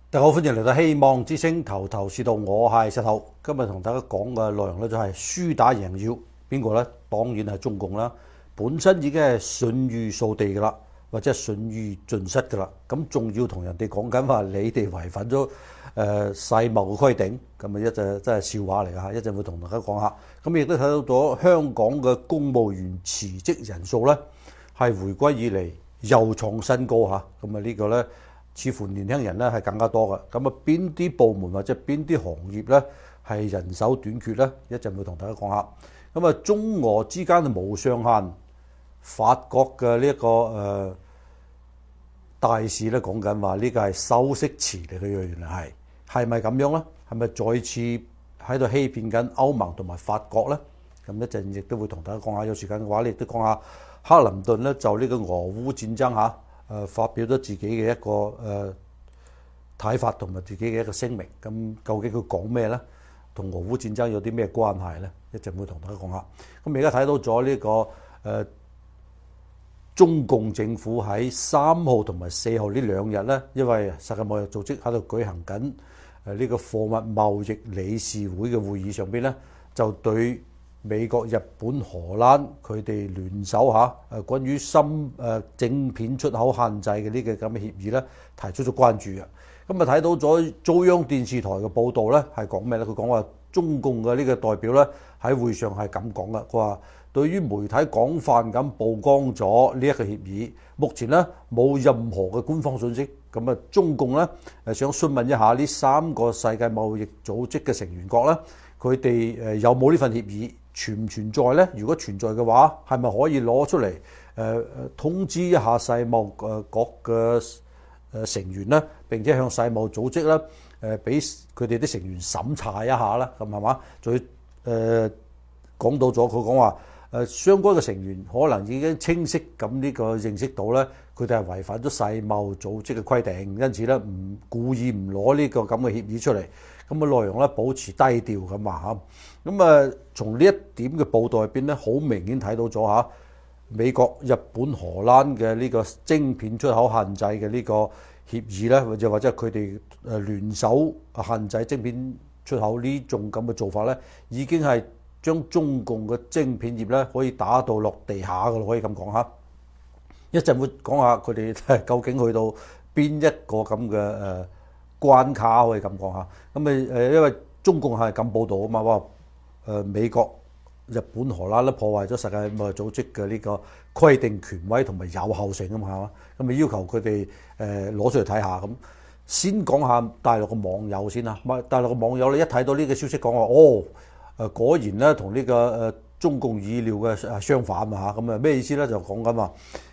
大家好，歡迎嚟到希望之星頭頭是道，我係石頭。今日同大家講嘅內容咧就係輸打贏要邊個咧？當然係中共啦。本身已經係信譽掃地㗎啦，或者係信譽盡失㗎啦。咁仲要同人哋講緊話，你哋違反咗世貿嘅規定，咁啊一陣真係笑話嚟㗎嚇！一陣會同大家講下。咁亦都睇到咗香港嘅公務員辭職人數咧，係回歸以嚟又創新高嚇。咁啊呢個咧，似乎年輕人咧係更加多嘅。咁啊邊啲部門或者邊啲行業咧係人手短缺咧？一陣會同大家講下。咁啊中俄之間嘅無上限，法國嘅呢一個大使咧講緊話呢個係修飾詞嚟嘅，原來係咪咁樣咧？係咪再次喺度欺騙緊歐盟同埋法國咧？咁一陣亦都會同大家講下。有時間嘅話，你亦都講下克林頓咧就呢個俄烏戰爭嚇發表咗自己嘅一個睇法同埋自己嘅一個聲明。咁究竟佢講咩咧？同俄烏戰爭有啲咩關係咧？一陣會同大家講下。咁而家睇到咗呢個中共政府喺3號同埋4號呢兩日咧，因為世界貿易組織喺度舉行緊呢個貨物貿易理事會嘅會議上邊咧，就對美國、日本、荷蘭佢哋聯手關於晶片出口限制嘅呢個咁嘅協議咧，提出咗關注嘅。咁啊睇到咗中央電視台嘅報導咧，係講咩咧？佢講話中共嘅呢個代表咧喺會上係咁講嘅，佢話對於媒體廣泛咁曝光咗呢一個協議，目前咧冇任何嘅官方信息。咁啊，中共咧想詢問一下呢3個世界貿易組織嘅成員國咧，佢哋有冇呢份協議？存唔存在咧？如果存在嘅話，係咪可以攞出嚟通知一下世貿國嘅成員咧，並且向世貿組織咧俾佢哋啲成員審查一下啦？咁係嘛？仲要講到咗，佢講話相關嘅成員可能已經清晰咁呢個認識到咧，佢哋係違反咗世貿組織嘅規定，因此咧唔故意唔攞呢個咁嘅協議出嚟。咁嘅內容咧保持低調咁話嚇，咁啊從呢一點嘅報道入邊咧，好明顯睇到咗嚇美國、日本、荷蘭嘅呢個晶片出口限制嘅呢個協議咧，或者佢哋聯手限制晶片出口呢種咁嘅做法咧，已經係將中共嘅晶片業咧可以打到落地下㗎咯，可以咁講嚇。一陣會講下佢哋究竟去到邊一個咁嘅關卡，可以咁講下。咁因為中共係咁報導啊嘛，話美國、日本、荷蘭咧破壞咗世界貿易組織嘅呢個規定權威同埋有效性啊嘛，咁要求佢哋攞出嚟睇下。咁先講下大陸嘅網友先啦。大陸嘅網友咧一睇到呢個消息講話，果然咧同呢個中共意料嘅相反啊嚇。咁咩意思咧？就講緊話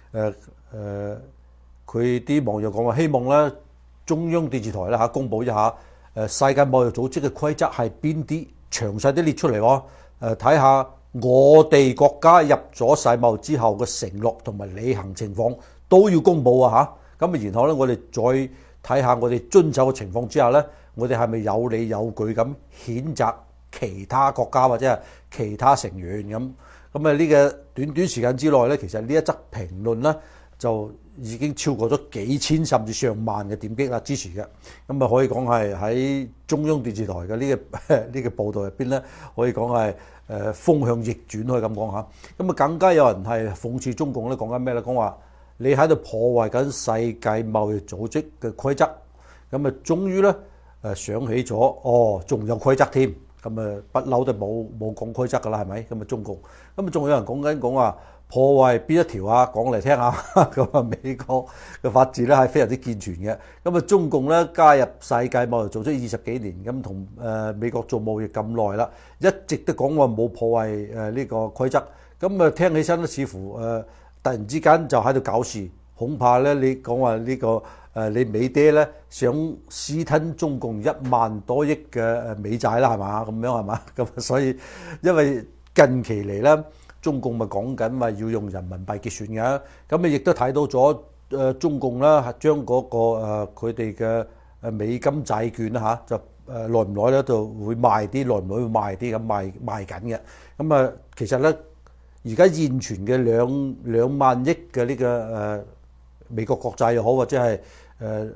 佢啲網友講話希望咧中央電視台咧公佈一下世界貿易組織嘅規則係邊啲，詳細啲列出嚟喎。睇下我哋國家入咗世貿之後嘅承諾同埋履行情況都要公佈啊嚇。咁然後咧我哋再睇下我哋遵守嘅情況之下咧，我哋係咪有理有據咁譴責其他國家或者係其他成員咁？咁呢個短短時間之內咧，其實呢一則評論咧就已經超過咗幾千甚至上萬嘅點擊啦，支持嘅。咁啊可以講係喺中央電視台嘅呢個報導入邊咧，可以講係風向逆轉，可以咁講嚇。咁啊更加有人係諷刺中共咧，講緊咩咧？講話你喺度破壞緊世界貿易組織嘅規則。咁啊終於咧想起咗，仲有規則添。咁啊不嬲都冇講規則㗎啦，係咪？咁啊中共，咁啊仲有人講話破壞邊一條啊？講嚟聽下。咁啊美國嘅法治咧係非常之健全嘅。咁啊中共咧加入世界貿易組織20幾年，咁同美國做貿易咁耐啦，一直都講話冇破壞呢個規則。咁啊聽起身咧似乎突然之間就喺度搞事，恐怕咧你講話呢個你美爹咧想私吞中共1萬多億嘅美債啦，係嘛？咁樣係嘛？咁所以因為近期嚟咧，中共咪講緊話要用人民幣結算嘅，咁你亦都睇到咗中共啦，將嗰個佢哋嘅美金債券啦就耐唔耐咧就會賣啲，耐唔耐會賣啲咁賣緊嘅。咁啊其實咧而家現存嘅兩萬億嘅呢個美國國債又好，或者係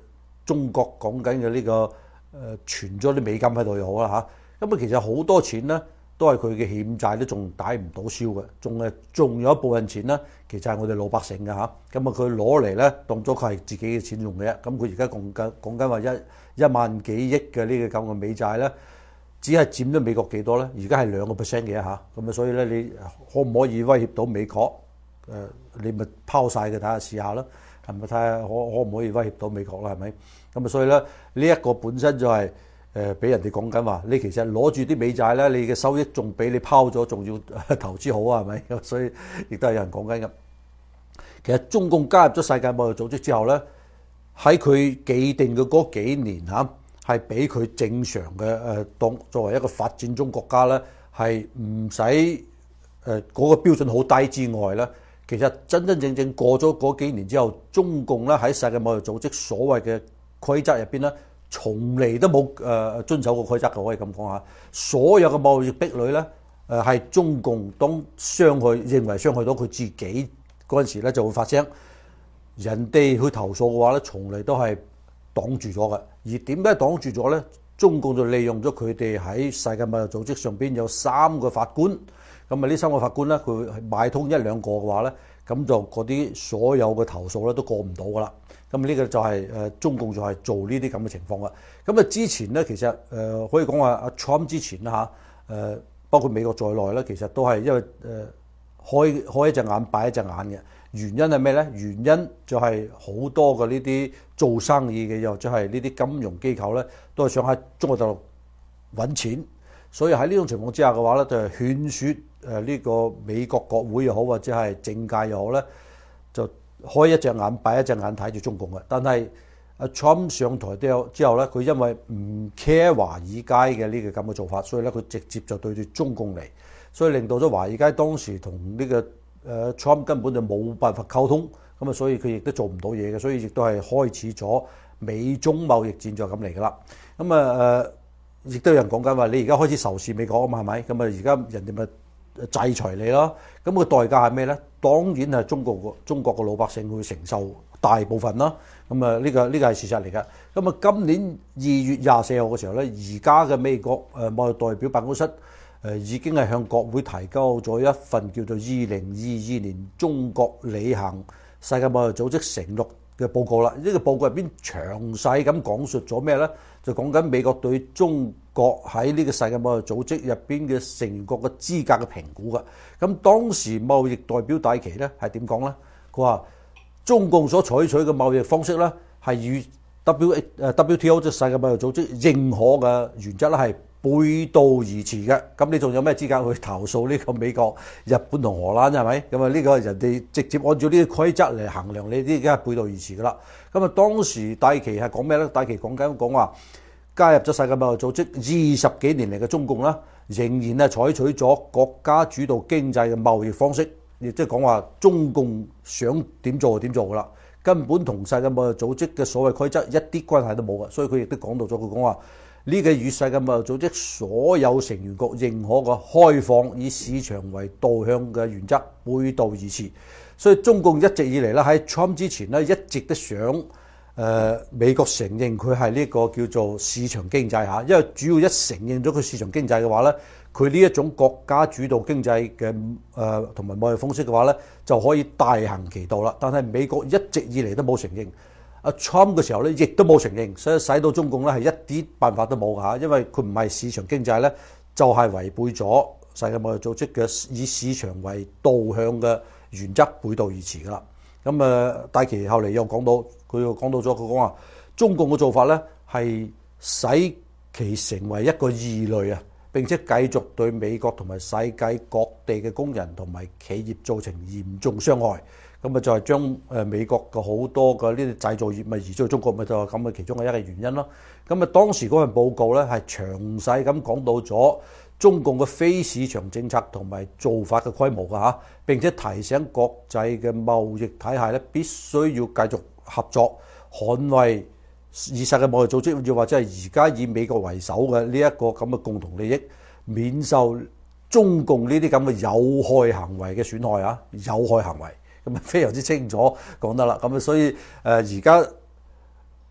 中國講緊嘅呢個存咗啲美金喺度又好啦嚇。咁其實好多錢咧都係佢嘅欠債都仲抵唔到消嘅，仲有一部分錢咧，其實係我哋老百姓嘅嚇。咁佢攞嚟咧當咗佢係自己嘅錢用嘅啫。咁佢而家講緊話一萬幾億嘅呢個咁嘅美債咧，只係佔咗美國幾多咧？而家係2%嘅嚇。咁所以咧，你可唔可以威脅到美國？你咪拋晒佢睇下試下啦，係咪睇下可唔可以威脅到美國啦？係咪？咁所以咧呢一個本身就係俾人哋講緊話，你其實攞住啲美債咧，你嘅收益仲比你拋咗仲要投資好啊？係咪？所以亦都係有人講緊嘅。其實中共加入咗世界貿易組織之後咧，喺佢既定嘅嗰幾年嚇，係俾佢正常嘅當作為一個發展中國家咧，係唔使嗰個標準好低之外咧。其實真正過咗嗰幾年之後，中共咧喺世界貿易組織所謂嘅規則入邊咧，從嚟都冇遵守過規則嘅，可以咁講下。所有嘅貿易壁壘咧，係中共當認為傷害到佢自己嗰陣時咧，就會發聲。人哋去投訴嘅話咧，從嚟都係擋住咗嘅。而點解擋住咗咧？中共就利用咗佢哋喺世界貿易組織上邊有3個法官。咁呢3個法官咧，佢買通1-2個嘅話咧，咁就嗰啲所有嘅投訴咧都過唔到噶啦。咁呢個就係中共就係做呢啲咁嘅情況啦。咁之前咧，其實可以講話阿 Trump 之前啦嚇，包括美國在內咧，其實都係因為開一隻眼閉一隻眼嘅。原因係咩咧？原因就係好多嘅呢啲做生意嘅，又或者係呢啲金融機構咧，都係想喺中國大陸揾錢。所以喺呢種情況之下嘅話咧，就係勸説呢個美國國會又好，或者係政界又好咧，就開一隻眼閉一隻眼睇住中共嘅。但係阿 Trump 上台之後咧，佢因為唔 care 華爾街嘅呢個咁嘅做法，所以咧佢直接就對住中共嚟，所以令到咗華爾街當時同呢個Trump 根本就冇辦法溝通，咁所以佢亦都做唔到嘢嘅，所以亦都係開始咗美中貿易戰就咁嚟噶啦。亦都有人講緊話，你而家開始仇視美國啊嘛，係咪？咁而家人哋咪制裁你咯。咁個代價係咩咧？當然係中國嘅老百姓會承受大部分啦。呢個係事實嚟㗎。今年2月24號嘅時候咧，而家嘅美國貿易代表辦公室已經係向國會提交咗一份叫做2022年中國履行世界貿易組織承諾嘅報告啦。呢個報告入邊詳細咁講述咗咩咧？就講緊美國對中國喺呢個世界貿易組織入邊嘅成員國嘅資格嘅評估㗎。咁當時貿易代表戴琪咧係點講咧？佢話中共所採取嘅貿易方式咧係與 WTO 即係世界貿易組織認可嘅原則咧係背道而馳嘅。咁你仲有咩資格去投訴呢個美國、日本同荷蘭係咪？咁呢個人哋直接按照呢個規則嚟衡量你啲，已經係背道而馳㗎啦。當時戴琪係講咩咧？戴琪講話加入咗世界貿易組織20幾年嚟嘅中共啦，仍然係採取咗國家主導經濟嘅貿易方式，亦即係講話中共想點做就點做㗎啦，根本同世界貿易組織嘅所謂規則一啲關係都冇㗎。所以佢亦都講到咗，佢講話呢個與世界貿易組織所有成員國認可嘅開放以市場為導向嘅原則背道而馳。所以中共一直以嚟咧喺 Trump 之前咧一直都想美國承認佢係呢個叫做市場經濟嚇，因為主要一承認咗佢市場經濟嘅話咧，佢呢一種國家主導經濟嘅同埋貿易方式嘅話咧，就可以大行其道啦。但係美國一直以嚟都冇承認，阿 Trump 嘅時候咧亦都冇承認，所以使到中共咧係一啲辦法都冇嚇，因為佢唔係市場經濟咧，就係違背咗世界貿易組織嘅以市場為導向嘅原則，背道而馳噶啦。戴琪後嚟又講到，佢講話中共嘅做法咧係使其成為一個異類啊，並且繼續對美國同埋世界各地嘅工人同埋企業造成嚴重傷害。就係將美國嘅好多嘅呢啲製造業咪移咗去中國，咪就係咁嘅其中嘅一個原因咯。當時嗰份報告咧係詳細咁講到咗中共嘅非市場政策同埋做法嘅規模㗎嚇，並且提醒國際嘅貿易體系咧必須要繼續合作，捍衛以世界貿易組織，又或者係而家以美國為首嘅呢一個咁嘅共同利益，免受中共呢啲咁嘅有害行為嘅損害啊！有害行為非常之清楚講得啦。所以而家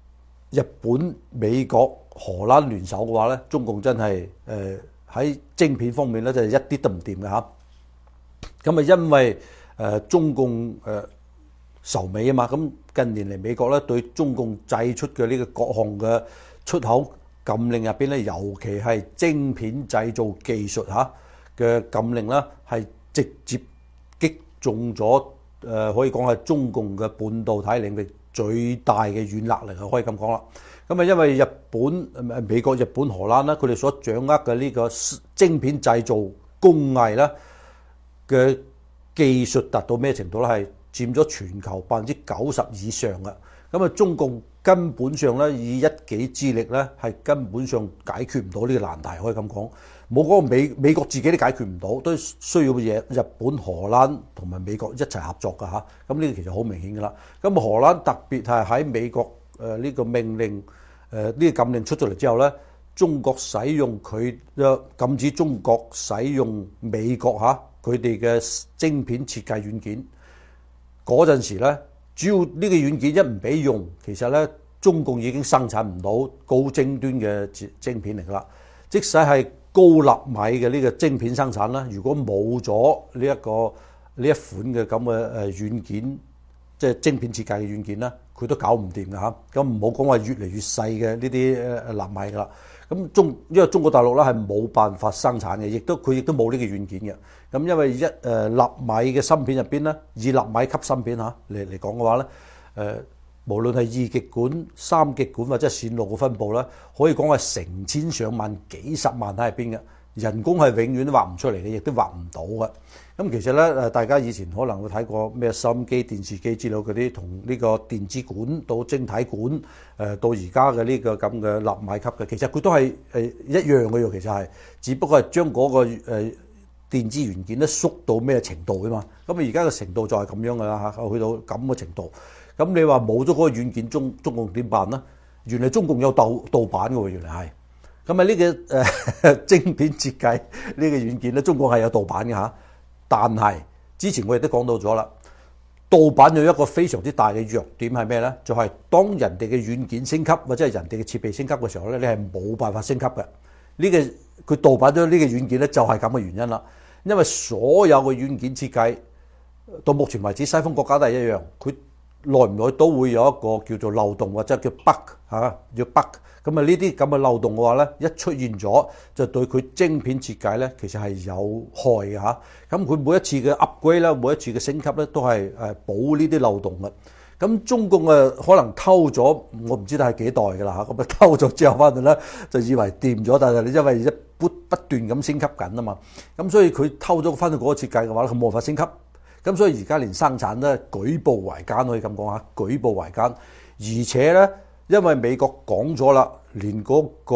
日本、美國、荷蘭聯手嘅話咧，中共真係喺晶片方面咧，就係一啲都唔掂嘅嚇。咁啊，因為中共仇美啊嘛，咁近年嚟美國咧對中共製出嘅呢個各項嘅出口禁令入邊咧，尤其係晶片製造技術嚇嘅禁令啦，係直接擊中咗可以講係中共嘅半導體領域最大嘅軟肋嚟嘅，可以咁講啦。咁啊，因為日本、美國、日本、荷蘭啦，佢哋所掌握嘅呢個晶片製造工藝啦嘅技術達到咩程度咧？係佔咗全球90%以上嘅。咁啊，中共根本上咧以一己之力咧，係根本上解決唔到呢個難題，可以咁講。冇嗰個美國自己都解決唔到，都需要嘢日本、荷蘭同埋美國一齊合作㗎嚇。咁呢個其實好明顯㗎啦。咁荷蘭特別係喺美國呢個命令呢個禁令出咗嚟之後咧，中國使用佢禁止中國使用美國嚇佢哋嘅晶片設計軟件嗰陣時咧，主要呢個軟件一唔俾用，其實咧中共已經生產唔到高精端嘅晶片嚟㗎啦。即使係高納米嘅呢個晶片生產啦，如果冇咗呢一款嘅咁嘅軟件，即係晶片設計嘅軟件啦，佢都搞唔掂㗎嚇。咁唔好講話越嚟越細嘅呢啲納米㗎啦。咁因為中國大陸咧係冇辦法生產嘅，佢亦都冇呢個軟件嘅。咁因為納米嘅芯片入邊咧，以納米級芯片嚇嚟講嘅話咧，無論係二極管、三極管或者係線路嘅分佈咧，可以講係成千上萬、幾十萬喺入邊嘅，人工係永遠都畫唔出嚟嘅，亦都畫唔到嘅。咁其實咧，大家以前可能會睇過咩收音機、電視機之類嗰啲，同呢個電子管到晶體管，到而家嘅呢個咁嘅納米級嘅，其實佢都係一樣嘅喎。其實係，只不過係將嗰個電子元件咧縮到咩程度嘅嘛。咁而家嘅程度就係咁樣嘅啦嚇，去到咁嘅程度。咁你話冇咗嗰個軟件，中共點辦呢？原來中共有盜版嘅喎，原來係。咁啊呢個晶片設計呢個軟件咧，中國係有盜版嘅嚇。但係之前我亦都講到咗啦，盜版有一個非常之大嘅弱點係咩呢？就係當人哋嘅軟件升級或者係人哋嘅設備升級嘅時候咧，你係冇辦法升級嘅。呢個佢盜版咗呢個軟件咧，就係咁嘅原因啦。因為所有嘅軟件設計到目前為止，西方國家都係一樣，佢耐唔耐都會有一個叫做漏洞或者叫 bug 嚇，叫 bug。咁啊呢啲咁嘅漏洞嘅話咧，一出現咗就對佢晶片設計咧，其實係有害嘅嚇。咁佢每一次嘅 upgrade 啦，每一次嘅升級咧，都係補呢啲漏洞嘅。咁中共可能偷咗，我唔知道係幾代㗎啦嚇。咁啊偷咗之後翻嚟咧，就以為掂咗，但係你因為不斷咁升級緊啊嘛，咁所以佢偷咗翻到嗰個設計嘅話咧，佢冇法升級。咁所以而家連生產咧舉步維艱，可以咁講嚇，舉步維艱。而且咧，因為美國講咗啦，連嗰個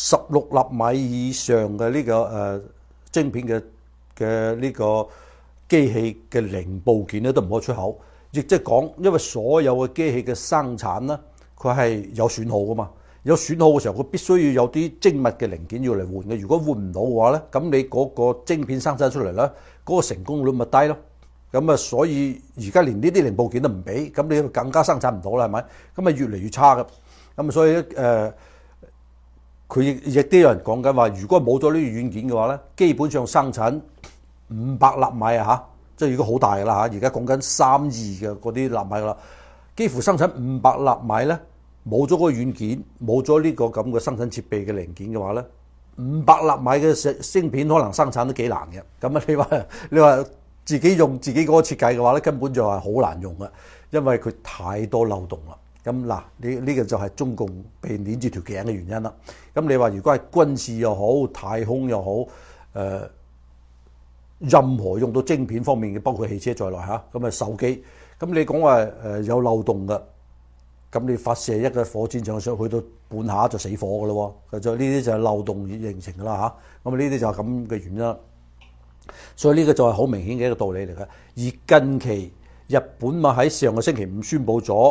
16納米以上嘅呢個晶片嘅呢個機器嘅零部件咧都唔可以出口，亦即係講，因為所有嘅機器嘅生產咧，佢係有損耗噶嘛，有損耗嘅時候，佢必須要有啲精密嘅零件要嚟換嘅。如果換唔到嘅話咧，咁你嗰個晶片生產出嚟咧，嗰個成功率咪低咯。咁啊，所以而家連呢啲零部件都唔俾，咁你更加生產唔到啦，係咪？咁啊，越嚟越差嘅。咁所以佢亦都有人講緊話，如果冇咗呢啲軟件嘅話咧，基本上生產500納米啊嚇，即係如果好大噶啦嚇。而家講緊32嘅嗰啲納米啦，幾乎生產500納米咧，冇咗嗰個軟件，冇咗呢個咁嘅生產設備嘅零件嘅話咧，500納米嘅芯片可能生產都幾難嘅。咁啊，你話自己用自己嗰個設計嘅話咧，根本就係好難用嘅，因為佢太多漏洞啦。咁嗱，呢個就係中共被捏住條頸嘅原因啦。咁你話如果係軍事又好，太空又好，任何用到晶片方面嘅，包括汽車在內嚇，咁啊手機，咁你講話有漏洞嘅，咁你發射一個火箭上去到半下就死火嘅咯喎，就呢啲就係漏洞形成㗎啦嚇。咁呢啲就係咁嘅原因啦。所以呢個就係好明顯嘅一個道理嚟嘅。而近期日本嘛喺上個星期五宣布咗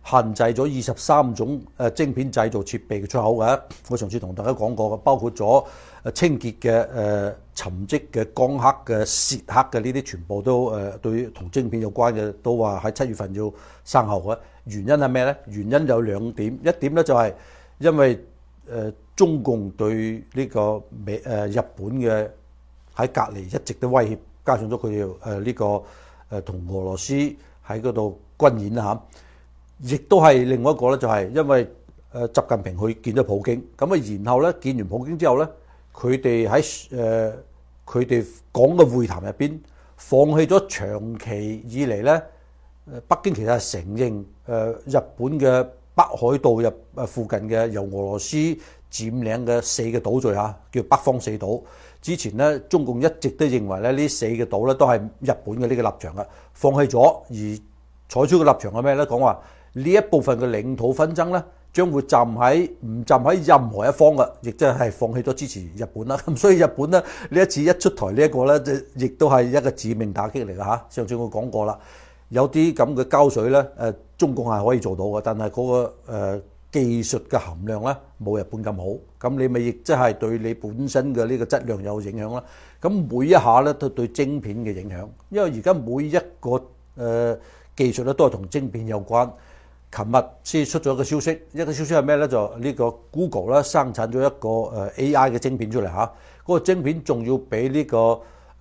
限制咗23種晶片製造設備嘅出口嘅。我上次同大家講過嘅，包括咗清潔嘅沉積嘅光刻嘅蝕刻嘅呢啲，全部都對同晶片有關嘅，都話喺7月份要生效嘅。原因係咩呢？原因有兩點，一點呢就係因為中共對呢個日本嘅喺隔離一直都威脅，加上咗佢哋呢個同俄羅斯喺嗰度軍演嚇，亦都係另外一個咧，就係因為習近平去見咗普京，咁啊然後咧見完普京之後咧，佢哋喺佢哋講嘅會談入邊，放棄咗長期以嚟咧，北京其實係承認日本嘅北海道附近嘅由俄羅斯佔領嘅4個島嶼嚇，叫北方四島。之前咧，中共一直都認為咧呢4個島咧都係日本嘅呢個立場嘅，放棄咗而採取嘅立場係咩咧？講話呢一部分嘅領土紛爭咧，將會唔站喺任何一方嘅，亦即係放棄咗支持日本啦。咁所以日本咧呢一次一出台呢一個咧，亦都係一個致命打擊嚟嘅嚇。上次我講過啦，有啲咁嘅膠水咧，中共係可以做到嘅，但係嗰個技術嘅含量咧冇日本咁好，咁你咪亦即係對你本身嘅呢個質量有影響啦。咁每一下咧都對晶片嘅影響，因為而家每一個技術咧都係同晶片有關。琴日先出咗一個消息，一個消息係咩咧？就呢個 Google 咧生產咗一個AI 嘅晶片出嚟嚇，嗰個晶片仲要比呢個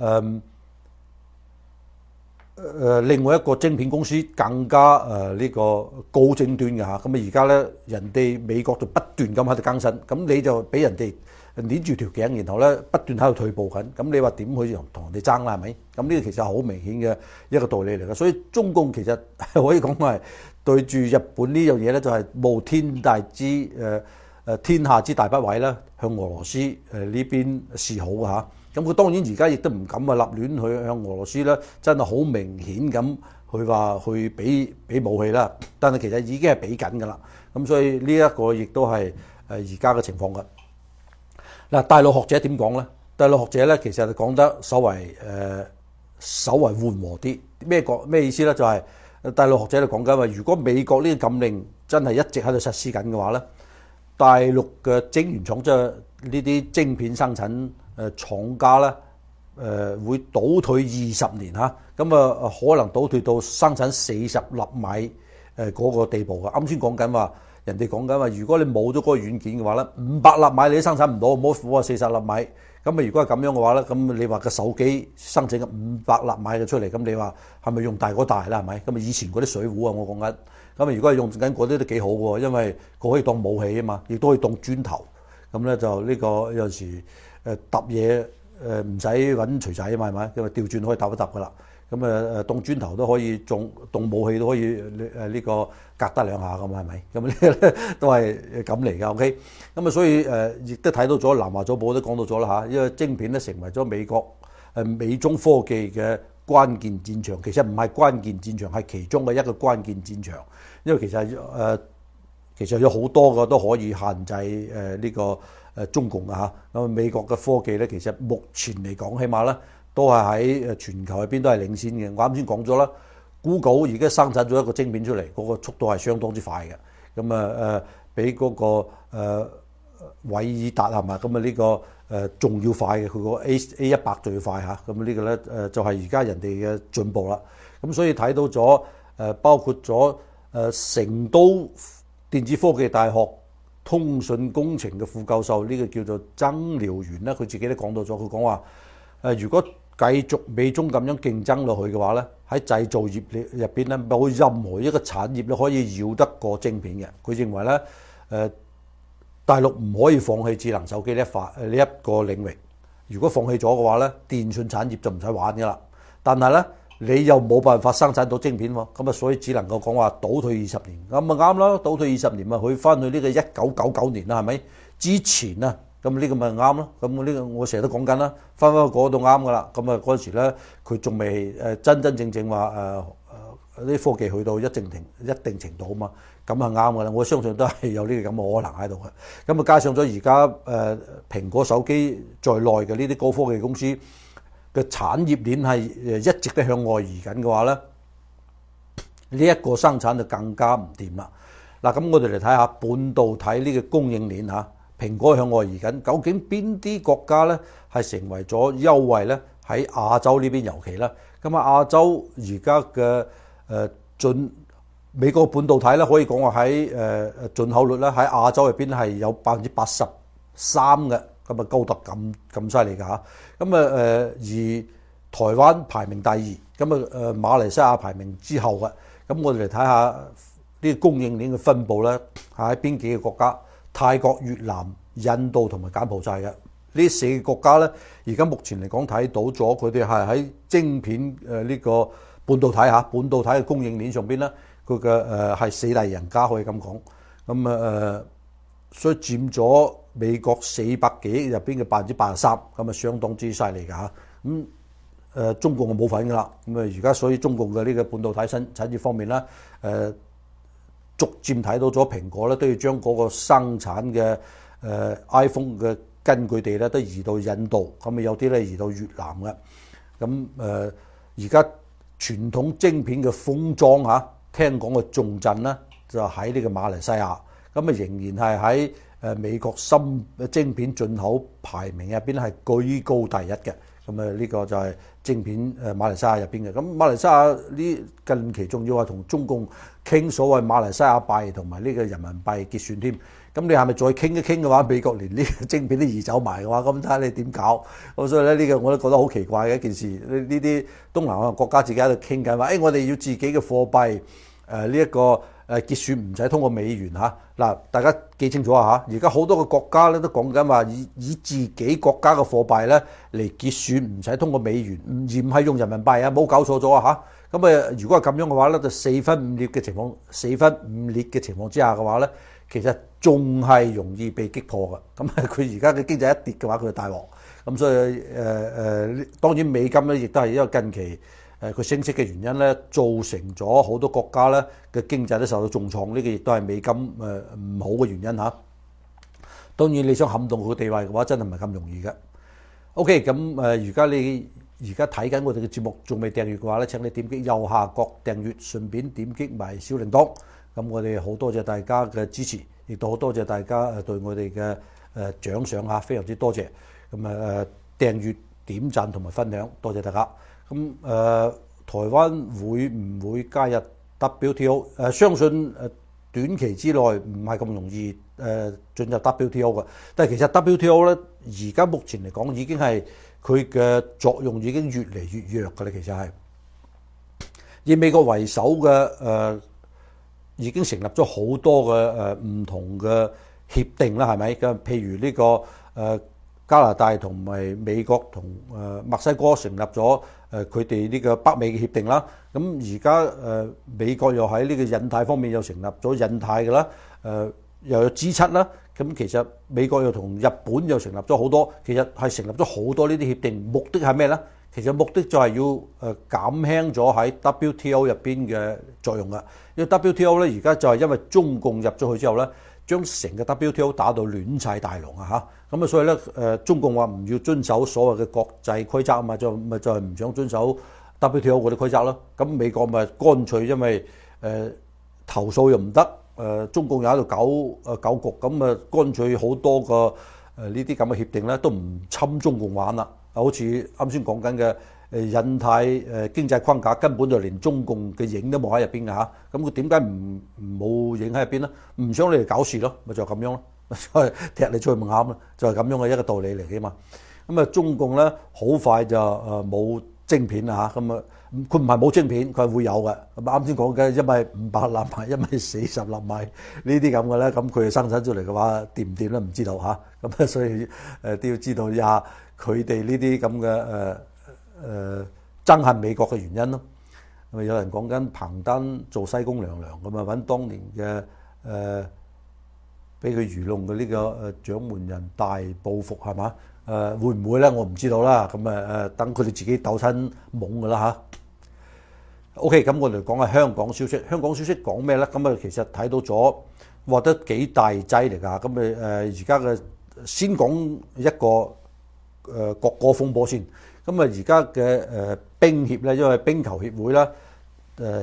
另外一個晶片公司更加呢個高精端嘅嚇。咁啊而家咧人哋美國就不斷咁喺度更新，咁你就俾人哋捏住條頸，然後咧不斷喺度退步緊。咁你話點去同人哋爭啦？係咪？咁呢個其實係好明顯嘅一個道理嚟嘅。所以中共其實可以講係對住日本呢樣嘢咧，就係冒天下之大不韙啦，向俄羅斯呢邊示好嘅嚇。咁佢當然而家亦都唔敢立亂去向俄羅斯咧，真係好明顯咁佢話去俾武器啦。但係其實已經係俾緊㗎啦。咁所以呢一個亦都係而家嘅情況㗎。嗱，大陸學者點講咧？大陸學者咧其實講得稍為緩和啲。咩意思咧？就係大陸學者就講緊話，如果美國呢個禁令真係一直喺度實施緊嘅話咧，大陸嘅晶圓廠即係呢啲晶片生產廠家咧，會倒退20年嚇，咁啊可能倒退到生產40納米嗰個地步嘅。啱先講緊話，人哋講緊話，如果你冇咗嗰個軟件嘅話咧，500納米你都生產唔到，唔好苦啊40納米。咁啊如果係咁樣嘅話咧，咁你話個手機生產嘅500納米嘅出嚟，咁你話係咪用大哥大啦？係咪？咁啊以前嗰啲水壺啊，我講緊，咁啊如果係用緊嗰啲都幾好喎，因為佢可以當武器啊嘛，亦都可以當磚頭。咁咧就呢個有時揼嘢唔使揾錘仔啊嘛，係咪？因為調轉可以揼一揼噶啦。咁當磚頭都可以當武器都可以呢個隔得兩下咁係咪？咁呢個都係咁嚟㗎。OK。咁啊所以亦都睇到咗，南華早報都講到咗啦嚇，因為晶片咧成為咗美國美中科技嘅關鍵戰場，其實唔係關鍵戰場，係其中嘅一個關鍵戰場。因為其實有好多個都可以限制呢個中共啊嚇。咁美國嘅科技咧，其實目前嚟講，起碼咧都係喺全球入邊都係領先嘅。我啱先講咗啦 ，Google 而家生產咗一個晶片出嚟，嗰個速度係相當之快嘅。咁比嗰個偉爾達係嘛？咁呢個仲要快嘅，佢個 A100仲要快嚇。咁呢個咧就係而家人哋嘅進步啦。咁所以睇到咗包括咗成都電子科技大學通訊工程嘅副教授，呢個叫做曾燎原咧，佢自己都講到咗，佢講話如果繼續美中咁樣競爭落去嘅話咧，喺製造業入邊咧冇任何一個產業咧可以繞得過晶片嘅。佢認為咧大陸唔可以放棄智能手機呢一個領域。如果放棄咗嘅話咧，電信產業就唔使玩㗎啦。但係咧你又冇辦法生產到晶片喎，咁啊所以只能夠講話倒退20年，咁啊啱啦，倒退20年咪去翻去呢個1999年啦，係咪？之前啊，咁呢個咪啱咯，咁呢個我成日都講緊啦，翻去嗰度啱噶啦，咁啊嗰陣時咧佢仲未真正話啲科技去到一定程度啊嘛，咁係啱噶啦，我相信都係有呢個咁嘅可能喺度嘅。咁啊加上咗而家蘋果手機在內嘅呢啲高科技公司嘅產業鏈係一直都向外移緊嘅話咧， 呢一個生產就更加唔掂啦。嗱，咁我哋嚟睇下半導體呢個供應鏈嚇，蘋果向外移緊，究竟邊啲國家咧係成為咗優惠咧？喺亞洲呢邊尤其啦，咁亞洲而家嘅進美國半導體咧，可以講話喺進口率咧喺亞洲入邊係有83%嘅，咁啊高得咁犀利㗎嚇。咁而台灣排名第二，咁馬來西亞排名之後嘅。咁我哋嚟睇下呢個供應鏈嘅分佈咧，喺邊幾個國家？泰國、越南、印度同埋柬埔寨嘅呢4個國家咧，而家目前嚟講睇到咗佢哋係喺晶片呢個半導體嘅供應鏈上邊咧，佢嘅係4大贏家可以咁講。咁所以佔咗美國400幾億入邊嘅83%，咁啊相當之犀利㗎嚇。咁中共就冇份㗎啦。咁而家所以中共嘅呢個半導體產業方面咧，逐漸睇到咗蘋果咧都要將嗰個生產嘅iPhone 嘅根據地咧都移到印度，咁啊有啲咧移到越南嘅。咁而家傳統晶片嘅封裝嚇，聽講嘅重鎮咧就喺呢個馬來西亞，咁啊仍然係喺美國晶片進口排名入邊係居高第一嘅。咁呢個就係晶片馬來西亞入邊嘅。咁馬來西亞呢近期仲要話同中共傾所謂馬來西亞幣同埋呢個人民幣結算添。咁你係咪再傾一傾嘅話，美國連呢個晶片都移走埋嘅話，咁睇下你點搞？咁所以咧呢個我都覺得好奇怪嘅一件事。呢啲東南亞國家自己喺度傾緊話，我哋要自己嘅貨幣呢一個結算唔使通過美元嚇。嗱，大家記清楚啊嚇！而家好多個國家咧都講緊話以自己國家嘅貨幣咧嚟結算，唔使通過美元，而唔係用人民幣啊！冇搞錯咗啊嚇！咁如果係咁樣嘅話咧，就四分五裂嘅情況之下嘅話咧，其實仲係容易被擊破嘅。咁佢而家嘅經濟一跌嘅話，佢就大鑊。咁所以當然美金咧亦都係因為近期佢升息嘅原因咧，造成咗好多國家咧嘅經濟都受到重創，呢個亦都係美金唔好嘅原因嚇。當然你想撼動佢嘅地位嘅話，真係唔係咁容易嘅。OK， 咁而家睇緊我哋嘅節目，仲未訂閱嘅話咧，請你點擊右下角訂閱，順便點擊埋小鈴鐺。咁我哋好多謝大家嘅支持，亦都好多謝大家對我哋嘅獎賞嚇，非常之多謝。咁訂閱、點讚同埋分享，多謝大家。咁台灣會唔會加入 WTO？相信短期之內唔係咁容易進入 WTO 嘅。但係其實 WTO 咧，而家目前嚟講已經係佢嘅作用已經越嚟越弱㗎啦。其實係以美國為首嘅已經成立咗好多嘅唔同嘅協定啦，係咪？咁譬如呢個加拿大同埋美國同墨西哥成立咗佢哋呢個北美嘅協定啦。咁而家美國又喺呢個印太方面又成立咗印太嘅啦，又有 G7 啦。咁其實美國又同日本又成立咗好多，其實係成立咗好多呢啲協定，目的係咩呢？其實目的就係要減輕咗喺 WTO 入邊嘅作用㗎。因為 WTO 咧而家就係因為中共入咗去之後咧，將成個 WTO 打到亂晒大龍啊嚇！咁啊，所以咧中共話唔要遵守所謂嘅國際規則啊嘛，就係唔想遵守 WTO 嗰啲規則咯。咁美國咪乾脆因為投訴又唔得，中共又喺度搞局，咁啊乾脆好多個呢啲咁嘅協定咧都唔侵中共玩啦。好似啱先講緊嘅印太經濟框架根本就連中共嘅影都冇喺入邊嘅嚇，咁佢點解唔冇影喺入邊咧？唔想你哋搞事咯，咪就咁樣咯，踢你出去咪啱咯，就係咁樣嘅一個道理嚟嘅嘛。咁啊，中共咧好快就冇晶片啦嚇，咁啊佢唔係冇晶片，佢係會有嘅。咁啱先講嘅1米500納米、1米40納米呢啲咁嘅咧，咁佢生產出嚟嘅話掂唔掂咧？唔知道嚇。咁啊，所以都要知道一下佢哋呢啲咁嘅憎恨美國嘅原因咯。咁有人講緊彭丹做西宮娘娘咁啊，揾當年嘅俾佢愚弄嘅呢個掌門人大報復係嘛？會唔會咧？我唔知道啦。咁等佢哋自己鬥親懵㗎啦嚇。OK， 咁我哋講下香港消息。香港消息講咩咧？咁其實睇到咗，獲得幾大劑嚟㗎。咁而家嘅先講一個國歌風波先。咁而家嘅冰協咧，因為冰球協會啦，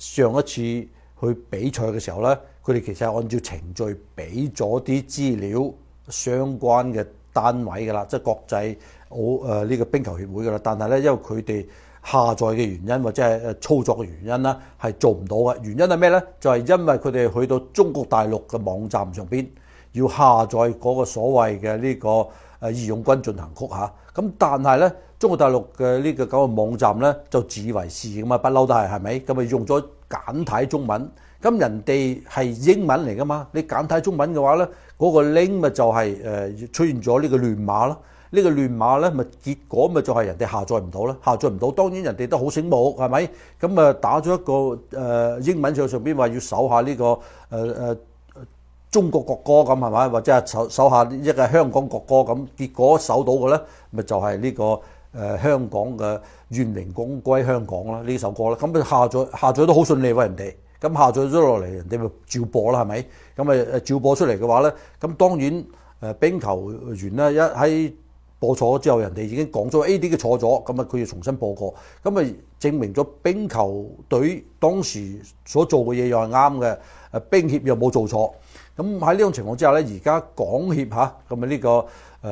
上一次去比賽嘅時候咧，佢哋其實係按照程序俾咗啲資料相關嘅單位㗎啦，即係國際呢個冰球協會㗎啦。但係咧，因為佢哋下載嘅原因或者係操作嘅原因啦，係做唔到嘅。原因係咩咧？就係因為佢哋去到中國大陸嘅網站上邊要下載嗰個所謂嘅呢個義勇軍進行曲嚇。咁但係咧，中國大陸嘅呢個咁嘅網站咧就自以為是咁啊，不嬲都係咪？咁啊用咗簡體中文，咁人哋係英文嚟噶嘛？你簡體中文嘅話咧，嗰個 link 咪就係出現咗呢個亂碼咯。呢個亂碼咧，咪結果咪就係人哋下載唔到啦。下載唔到，當然人哋都好醒目，係咪？咁啊打咗一個英文上邊話要搜下呢個中國國歌咁係咪？或者係搜下一個香港國歌咁，結果搜到嘅咧，咪就係呢個香港嘅願榮光歸香港啦呢首歌啦。咁佢下載都好順利喎人哋。咁下載咗落嚟，人哋咪照播啦，係咪？咁照播出嚟嘅話咧，咁當然冰球員咧一喺播錯咗之後，人哋已經講咗 A 啲嘅錯咗，咁啊佢要重新播過，咁啊證明咗冰球隊當時所做嘅嘢又係啱嘅，冰協又冇做錯。咁喺呢種情況之下咧，而家港協嚇咁啊呢個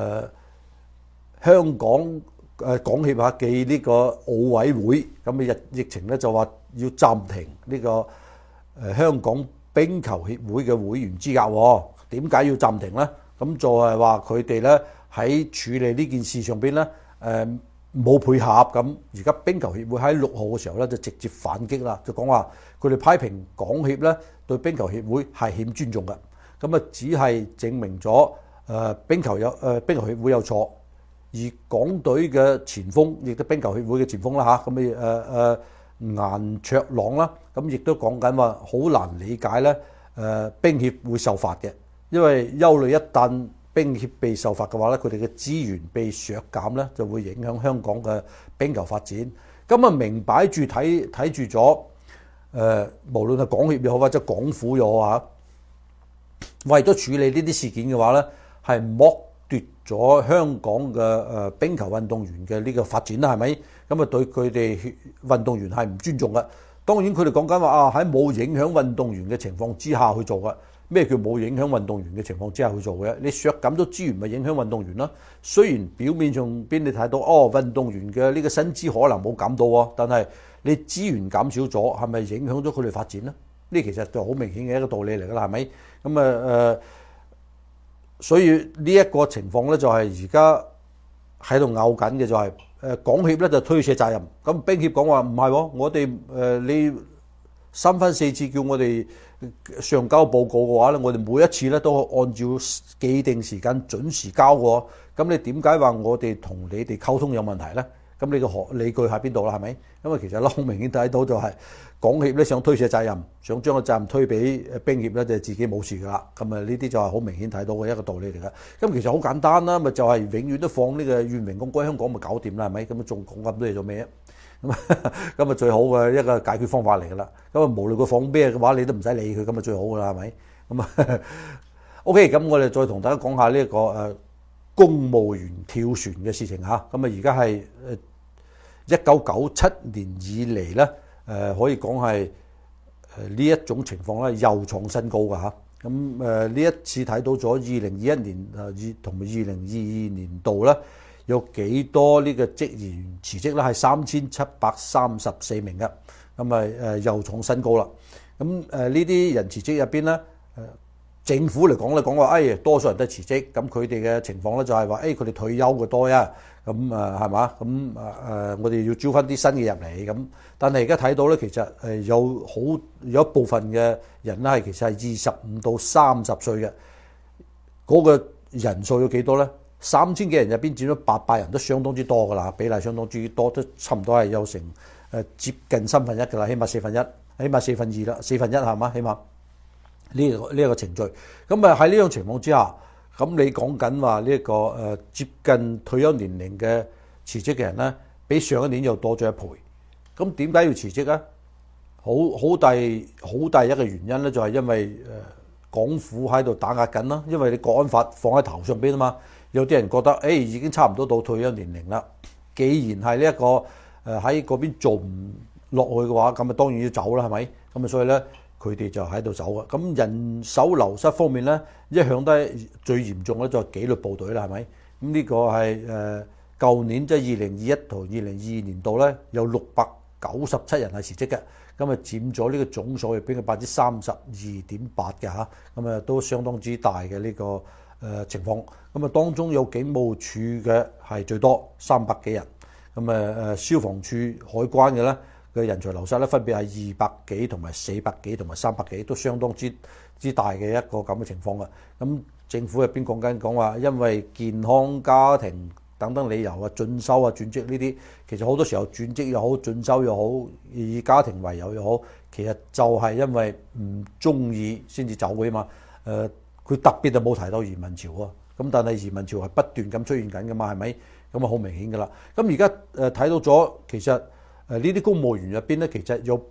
香港港協嚇暨呢個奧委會咁啊疫情咧就話要暫停呢個香港冰球協會嘅會員資格。點解要暫停咧？咁就係話佢哋咧喺處理呢件事上邊咧冇配合咁。而家冰球協會喺6號嘅時候咧就直接反擊啦，就講話佢哋批評港協咧對冰球協會係欠尊重嘅。咁啊只係證明咗冰球協會有錯，而港隊嘅前鋒亦都冰球協會嘅前鋒啦嚇，咁顏卓朗啦，咁亦都講緊話好難理解咧冰協會受罰嘅，因為憂慮一旦冰協被受罰嘅話咧，佢哋嘅資源被削減咧，就會影響香港嘅冰球發展。咁啊明擺住睇住咗無論係港協又好或者港府又好嚇，為咗處理呢啲事件嘅話咧，係剝奪咗香港嘅冰球運動員嘅呢個發展啦，係咪？咁啊對佢哋運動員係唔尊重嘅。當然佢哋講緊話喺冇影響運動員嘅情況之下去做嘅。咩叫冇影響運動員嘅情況之下去做嘅？你削減咗資源咪影響運動員啦？雖然表面上邊你睇到運動員嘅呢個薪資可能冇減到喎，但係你資源減少咗，係咪影響咗佢哋發展呢？呢其實就好明顯嘅一個道理嚟㗎啦，係咪？咁所以呢一個情況咧，就係而家喺度拗緊嘅就係港協咧就推卸責任，咁冰協講話唔係喎，我哋你3番4次叫我哋上交報告嘅話咧，我哋每一次咧都按照既定時間準時交喎，咁你點解話我哋同你哋溝通有問題咧？咁你個理據喺邊度啦？係咪？因為其實咧好明顯睇到就係港協咧想推卸責任，想將個責任推俾冰協咧，就自己冇事噶啦。咁啊呢啲就係好明顯睇到嘅一個道理嚟㗎。咁其實好簡單啦，咪就係永遠都放呢個願榮光歸香港咪搞掂啦，係咪？咁啊仲講咁多嘢做咩啊？咁啊最好嘅一個解決方法嚟㗎啦。咁啊無論佢放咩嘅話，你都唔使理佢，咁啊最好㗎啦，係咪？咁啊 OK，咁我哋再同大家講下呢一個公務員跳船嘅事情嚇。咁啊而家係1997年以嚟咧，可以講係呢一種情況咧又創新高㗎嚇。咁呢一次睇到咗2021年同埋2022年度咧，有幾多呢個職員辭職咧？係3734名嘅，咁啊又創新高啦。咁呢啲人辭職入邊咧，政府嚟講咧講話，多數人都辭職，咁佢哋嘅情況咧就係話，佢哋退休嘅多呀，咁係嘛？咁我哋要招翻啲新嘅入嚟，咁但係而家睇到咧，其實有一部分嘅人咧係其實係25到30歲嘅，嗰個人數有幾多咧？3000幾人入邊佔咗800人，都相當之多噶啦，比例相當之多，都差唔多係有成接近1/3噶啦，起碼1/4，起碼2/4啦，1/4係嘛？起碼呢一個程序。咁啊喺呢種情況之下，咁你講緊話呢一個接近退休年齡嘅辭職嘅人咧，比上一年又多咗1倍。咁點解要辭職啊？好大一個原因咧，就係因為港府喺度打壓緊啦，因為你國安法放喺頭上邊啊嘛。有啲人覺得已經差唔多到退休年齡啦，既然係呢一個喺嗰邊做唔落去嘅話，咁啊當然要走啦，係咪？ 咁啊所以咧佢哋就喺度走嘅。咁人手流失方面咧，一向都係最嚴重咧，就係紀律部隊啦，係咪？咁呢個係舊年即係2021同2022年度咧，有697人係辭職嘅，咁啊佔咗呢個總數入邊嘅32.8%嘅嚇，咁啊都相當之大嘅呢個情況。咁啊當中有警務處嘅係最多300幾人，咁啊消防處、海關嘅咧嘅人才流失咧分別係200幾同埋400幾同埋300幾，都相當之大嘅一個咁嘅情況嘅。咁政府入邊講話，因為健康、家庭等等理由啊，進修啊、轉職呢啲，其實好多時候轉職又好、進修又好，以家庭為由又好，其實就係因為唔中意先至走嘅嘛。佢特別就冇提到移民潮啊，咁但係移民潮係不斷咁出現緊噶嘛，係咪？咁啊好明顯噶啦。咁而家睇到咗，其實呢啲公務員入邊咧，其實有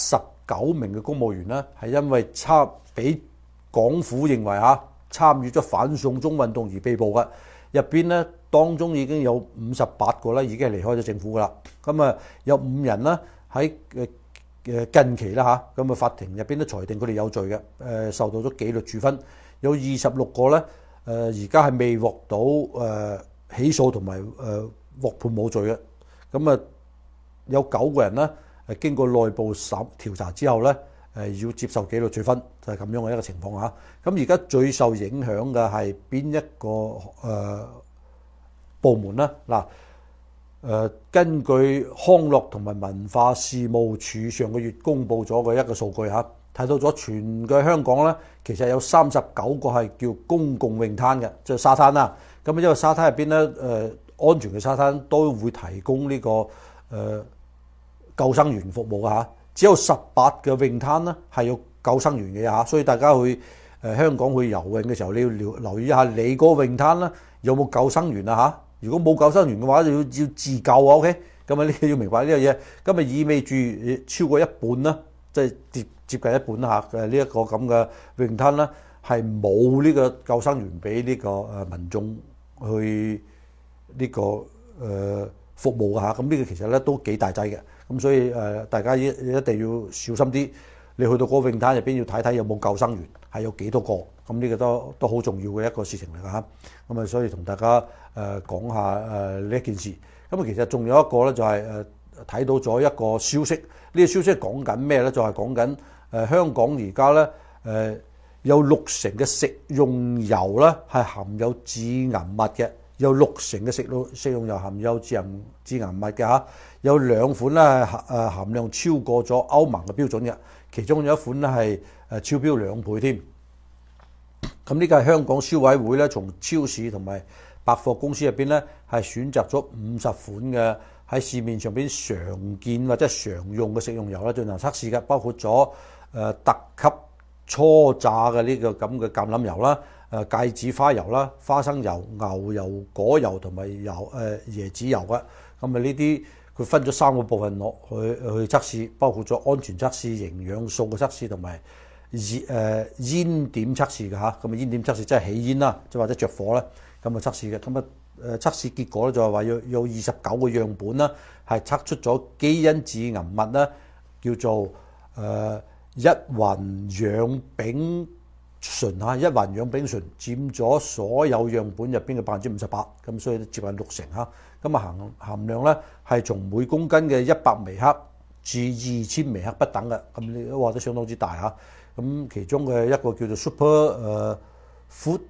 89名嘅公務員咧，係因為俾港府認為嚇參與咗反送中運動而被捕嘅。入邊咧，當中已經有58個啦，已經係離開咗政府噶啦。咁啊，有5人啦喺近期啦嚇，咁啊法庭入邊都裁定佢哋有罪嘅，受到咗紀律處分。有26個咧，而家係未獲到起訴同埋獲判冇罪嘅。咁啊，有9個人咧，經過內部調查之後咧，要接受紀律處分，就係咁樣嘅一個情況嚇。咁而家最受影響嘅係邊一個部門咧？嗱，根據康樂同埋文化事務署上個月公布咗嘅一個數據嚇，睇到咗全個香港咧，其實有39個係叫公共泳灘嘅，即係沙灘啦。咁因為沙灘入邊咧，安全嘅沙灘都會提供呢個救生員服務嘅嚇。只有18個泳灘咧係有救生員嘅嚇，所以大家去香港去游泳嘅時候，你要留意一下你個泳灘咧有冇救生員啊嚇。如果冇救生員嘅話，就要自救啊。OK，咁啊呢個要明白呢樣嘢。咁啊意味住超過一半啦，即係接近一半啦嚇。呢一個咁嘅泳灘咧係冇呢個救生員俾呢個民眾去呢個服務嘅嚇。咁呢個其實咧都幾大劑嘅。咁所以大家一定要小心啲。你去到嗰個泳灘入邊要睇睇有冇救生員，係有幾多個。咁呢個都好重要嘅一個事情嚟㗎嚇。咁啊，所以同大家講下呢一件事。咁啊，其實仲有一個咧，就係睇到咗一個消息。呢個消息講緊咩咧？就係講緊香港而家咧有60%嘅食用油咧係含有致癌物嘅。有60%嘅食用油含有致癌物嘅嚇。有2款咧係含量超過咗歐盟嘅標準嘅，其中有一款咧係超標2倍添。咁呢個係香港消委會咧，從超市同埋百貨公司入邊咧係選擇咗50款嘅喺市面上邊常見或者常用嘅食用油咧進行測試嘅，包括咗特級初榨嘅呢個咁嘅橄欖油啦、芥子花油啦、花生油、牛油果油同埋椰子油嘅。咁啊呢啲佢分咗3個部分落去測試，包括咗安全測試、營養素嘅測試同埋煙點測試嘅嚇。咁啊煙點測試即係起煙啦，即係或者着火啦，咁啊測試嘅。咁啊測試結果咧就係話有29個樣本啦，係測出咗基因致癌物啦，叫做一環氧丙醇嚇，一環氧丙醇佔咗所有樣本入邊嘅58%，咁所以接近60%嚇。咁啊含量咧係從每公斤嘅100微克至2000微克不等嘅，咁你都話得相當之大嚇。咁其中嘅一個叫做 Super Food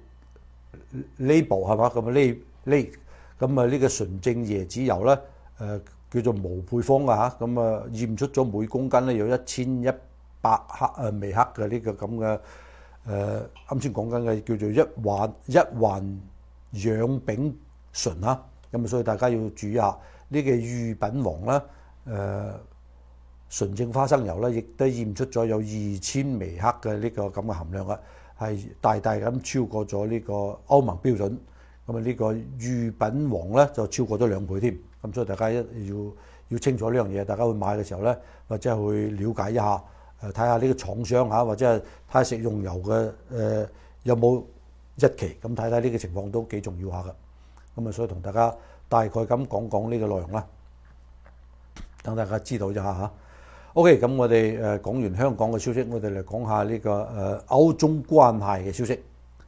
Label 係嘛，咁啊咁啊呢個純正椰子油咧叫做無配方啊嚇，咁啊驗出咗每公斤咧有1100微克嘅呢個咁嘅啱先講緊嘅叫做一環氧丙醇嚇。咁所以大家要注意下呢個御品皇啦，純正花生油咧，亦都驗出咗有2000微克嘅呢個咁嘅含量啊，係大大咁超過咗呢個歐盟標準。咁啊呢個御品皇咧就超過咗2倍添。咁所以大家要清楚呢樣嘢，大家去買嘅時候咧，或者去了解一下，睇下呢個廠商嚇，或者係睇下食用油嘅有冇日期，咁睇睇呢個情況都幾重要下㗎。咁啊，所以同大家大概咁講呢個內容啦，等大家知道一下嚇。 OK， 咁我哋講完香港嘅消息，我哋嚟講下呢個歐中關係嘅消息。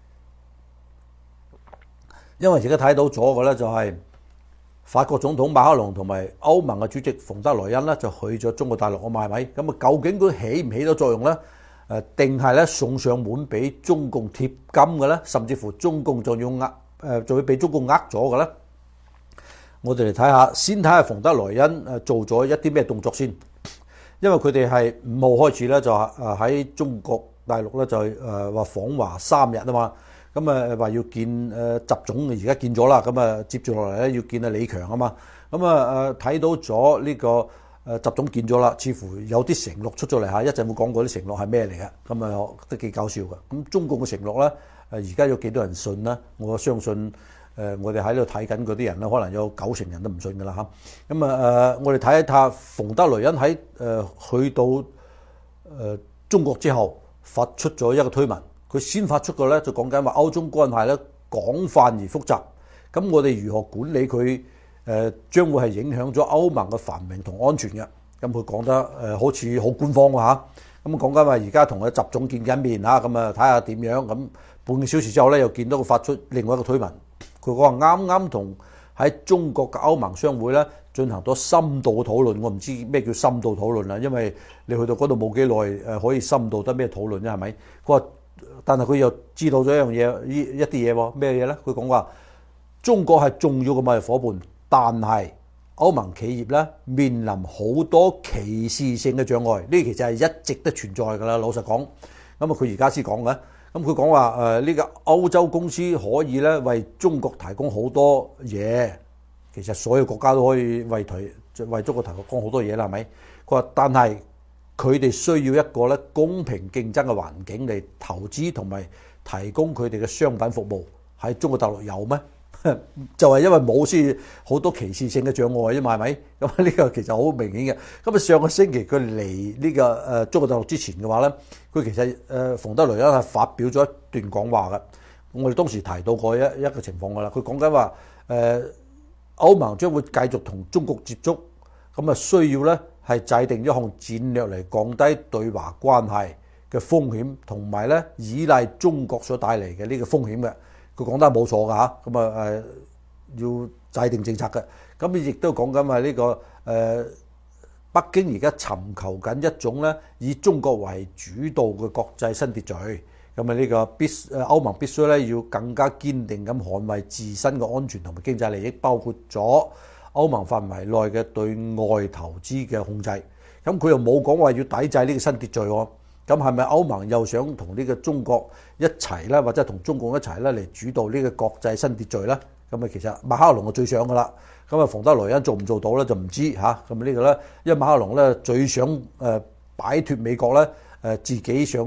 因為而家睇到咗嘅咧，就係法國總統馬克龍同埋歐盟嘅主席馮德萊恩咧，就去咗中國大陸啊嘛，係咪？咁啊，究竟佢起唔起到作用咧？定係咧送上門俾中共貼金嘅咧？甚至乎中共仲要仲會俾中共呃咗嘅咧？我哋嚟睇下，先睇下馮德萊恩做咗一啲咩動作先。因為佢哋係5號開始咧，就喺中國大陸咧就話訪華3日啊嘛。咁話要見習總，而家見咗啦。咁接住落嚟咧要見李強啊嘛。咁睇到咗呢個習總見咗啦，似乎有啲承諾出咗嚟嚇。一陣會講嗰啲承諾係咩嚟嘅？咁都幾搞笑嘅。咁中共嘅承諾咧，而家有幾多人信呢？我相信我哋喺度睇緊嗰啲人咧，可能有90%人都唔信噶啦嚇。咁我哋睇一睇馮德萊恩喺去到中國之後發出咗一個推文。佢先發出嘅咧就講緊話歐中關係咧廣泛而複雜，咁我哋如何管理佢？將會係影響咗歐盟嘅繁榮同安全嘅。咁佢講得好似好官方嚇。咁講緊話而家同佢習總見緊面嚇，咁睇下點樣。咁半個小時之後咧，又見到佢發出另外一個推文。佢講話啱啱同喺中國嘅歐盟商會咧進行咗深度嘅討論。我唔知咩叫深度討論啦，因為你去到嗰度冇幾耐，可以深度得咩討論啫？係咪？佢話，但係佢又知道咗一啲嘢喎。咩嘢咧？佢講話中國係重要嘅貿易夥伴，但係歐盟企業咧面臨好多歧視性嘅障礙。呢其實係一直都存在㗎啦。老實講，咁佢而家先講嘅。咁佢講話呢個歐洲公司可以咧為中國提供好多嘢。其實所有國家都可以為中國提供好多嘢啦，係咪？佢話，但係佢哋需要一個咧公平競爭嘅環境嚟投資同埋提供佢哋嘅商品服務。喺中國大陸有咩？就係因為冇先好多歧視性嘅障礙啫嘛，係咪？咁呢個其實好明顯嘅。咁上個星期佢嚟呢個中國大陸之前嘅話咧，佢其實馮德萊恩係發表咗一段講話嘅。我哋當時提到過一個情況㗎啦。佢講緊話歐盟將會繼續同中國接觸，咁需要咧係制定一項戰略嚟降低對華關係嘅風險，同埋咧依賴中國所帶嚟嘅呢個風險嘅。佢講得冇錯㗎嚇，咁要制定政策嘅。咁亦都講緊話呢個北京而家尋求緊一種咧以中國為主導嘅國際新秩序。咁呢個歐盟必須咧要更加堅定咁捍衛自身嘅安全同埋經濟利益，包括咗歐盟範圍內嘅對外投資嘅控制。咁佢又冇講話要抵制呢個新秩序喎。咁係咪歐盟又想同呢個中國一齊咧，或者同中共一齊咧嚟主導呢個國際新秩序咧？咁其實馬克龍係最想噶啦。咁馮德萊恩做唔做到咧就唔知嚇。咁呢個咧，因為馬克龍咧最想擺脫美國咧，自己想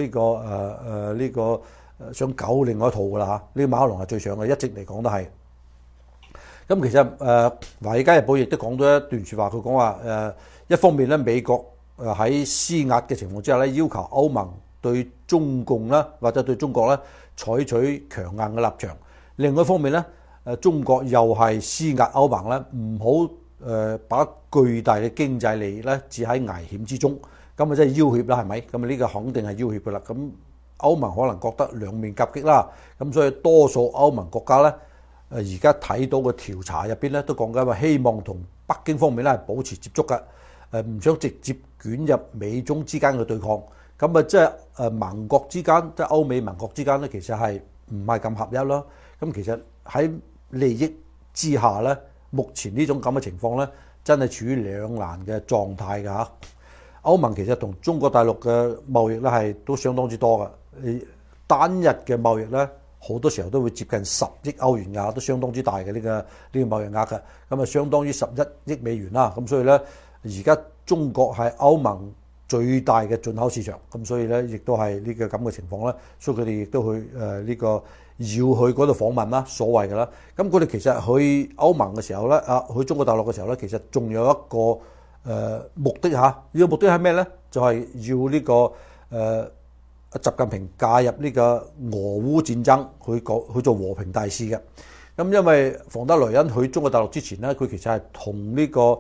想搞另外一套噶啦嚇。呢個馬克龍係最想嘅，一直嚟講都係。咁其實華爾街日報亦都講咗一段説話，佢講話一方面咧美國喺施壓嘅情況之下咧，要求歐盟對中共啦或者對中國咧採取強硬嘅立場。另外一方面咧，中國又係施壓歐盟咧，唔好把巨大嘅經濟利益咧置喺危險之中。咁即係要挾啦，係咪？咁呢個肯定係要挾噶啦。咁歐盟可能覺得兩面夾擊啦。咁所以多數歐盟國家咧，而家睇到嘅調查入邊咧，都講緊話希望同北京方面咧保持接觸嘅。唔想直接捲入美中之間嘅對抗，咁即係盟國之間，即係歐美盟國之間咧，其實係唔係咁合一咯？咁其實喺利益之下咧，目前呢種咁嘅情況咧，真係處於兩難嘅狀態㗎嚇。歐盟其實同中國大陸嘅貿易咧係都相當之多㗎，單日嘅貿易咧好多時候都會接近10億歐元㗎，都相當之大嘅呢個貿易額嘅，咁相當於11億美元啦。咁所以咧。而家中國係歐盟最大嘅進口市場，咁所以咧亦都係呢個咁嘅情況啦。所以佢哋亦都去呢個要去嗰度訪問啦，所謂嘅啦。咁佢哋其實去歐盟嘅時候咧，去中國大陸嘅時候咧，其實仲有一個目的嚇。呢個目的係咩咧？就係要呢個習近平介入呢個俄烏戰爭，去做和平大使嘅。咁因為馮德萊恩去中國大陸之前咧，佢其實係同呢個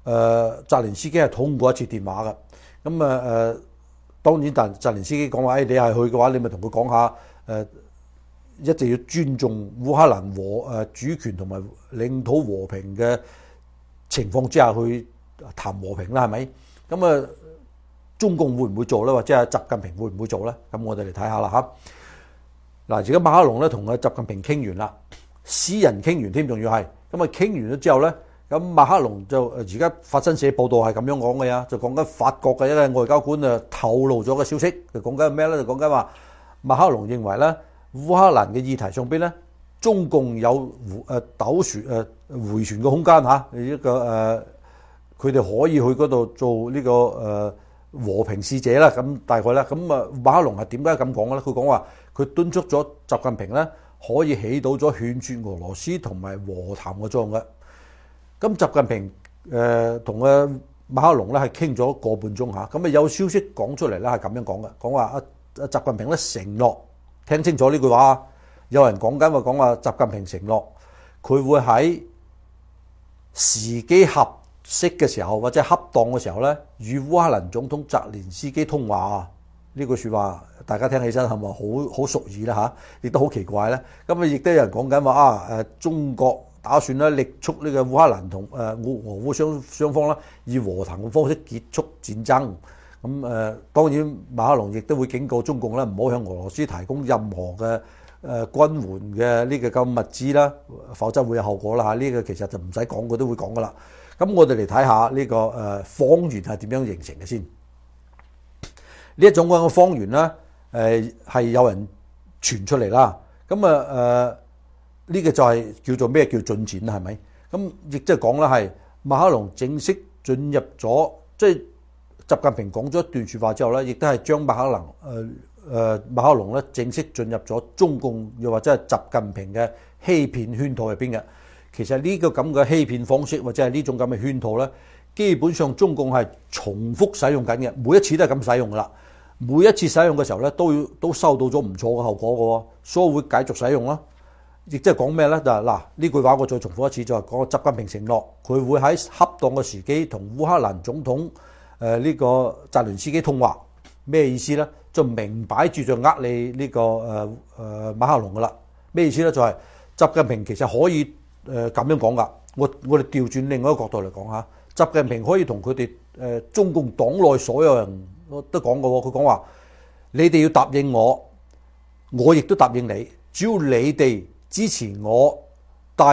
澤連斯基係通過一次電話嘅。咁當然，但澤連斯基講話，你係去嘅話，你咪同佢講下一定要尊重烏克蘭主權同埋領土和平嘅情況之下去談和平啦，係咪？咁中共會唔會做咧？或者係習近平會唔會做咧？咁我哋嚟睇下啦嚇。嗱，而家馬克龍咧同習近平傾完啦，私人傾完添，仲要係咁傾完咗之後咧，咁馬克龍就而家法新社報道係咁樣講嘅呀，就講緊法國嘅一個外交官透露咗個消息，就講緊咩咧？就講緊話馬克龍認為咧，烏克蘭嘅議題上邊咧，中共有回旋嘅空間嚇，一個佢哋可以去嗰度做呢個和平使者啦。咁大概咧，咁馬克龍係點解咁講咧？佢講話佢敦促咗習近平咧，可以起到咗勸説俄羅斯同埋和談嘅作用嘅。咁習近平同馬克龍咧係傾咗個半鐘嚇，咁有消息講出嚟咧係咁樣講嘅，講話習近平咧承諾，聽清楚呢句話，有人講話習近平承諾佢會喺時機合適嘅時候或者恰當嘅時候咧，與烏克蘭總統澤連斯基通話啊！呢句説話大家聽起身係咪好熟耳啦嚇？亦都好奇怪咧。咁亦都有人講緊話中國打算咧力促呢個烏克蘭同俄烏雙方啦，以和談嘅方式結束戰爭。咁當然馬克龍亦都會警告中共咧，唔好向俄羅斯提供任何嘅軍援嘅呢個咁物資啦，否則會有後果啦嚇。呢個其實就唔使講，佢都會講噶啦。咁我哋嚟睇下呢個謊言係點樣形成嘅先。呢一種咁嘅謊言咧，係有人傳出嚟啦。咁呢個就係叫做咩叫進展啦？係咪？咁亦即係講啦，係馬克龍正式進入咗，即係習近平講咗一段説話之後咧，亦都係將馬克龍咧正式進入咗中共又或者係習近平嘅欺騙圈套入邊嘅。其實呢個咁嘅欺騙方式或者係呢種咁嘅圈套咧，基本上中共係重複使用緊嘅，每一次都係咁使用噶啦。每一次使用嘅時候咧，都收到咗唔錯嘅後果嘅喎，所以會繼續使用啦。亦即係講咩咧？就係嗱，呢句話我再重複一次，就係講習近平承諾佢會喺恰當嘅時機同烏克蘭總統呢個澤連斯基通話。咩意思咧？就明擺住就你呢個馬克龍噶啦。咩意思咧？就係習近平其實可以咁樣講噶。我哋調轉另外一個角度嚟講下，習近平可以同佢哋中共黨內所有人都講過，佢講話你哋要答應我，我亦都答應你，只要你哋支持我第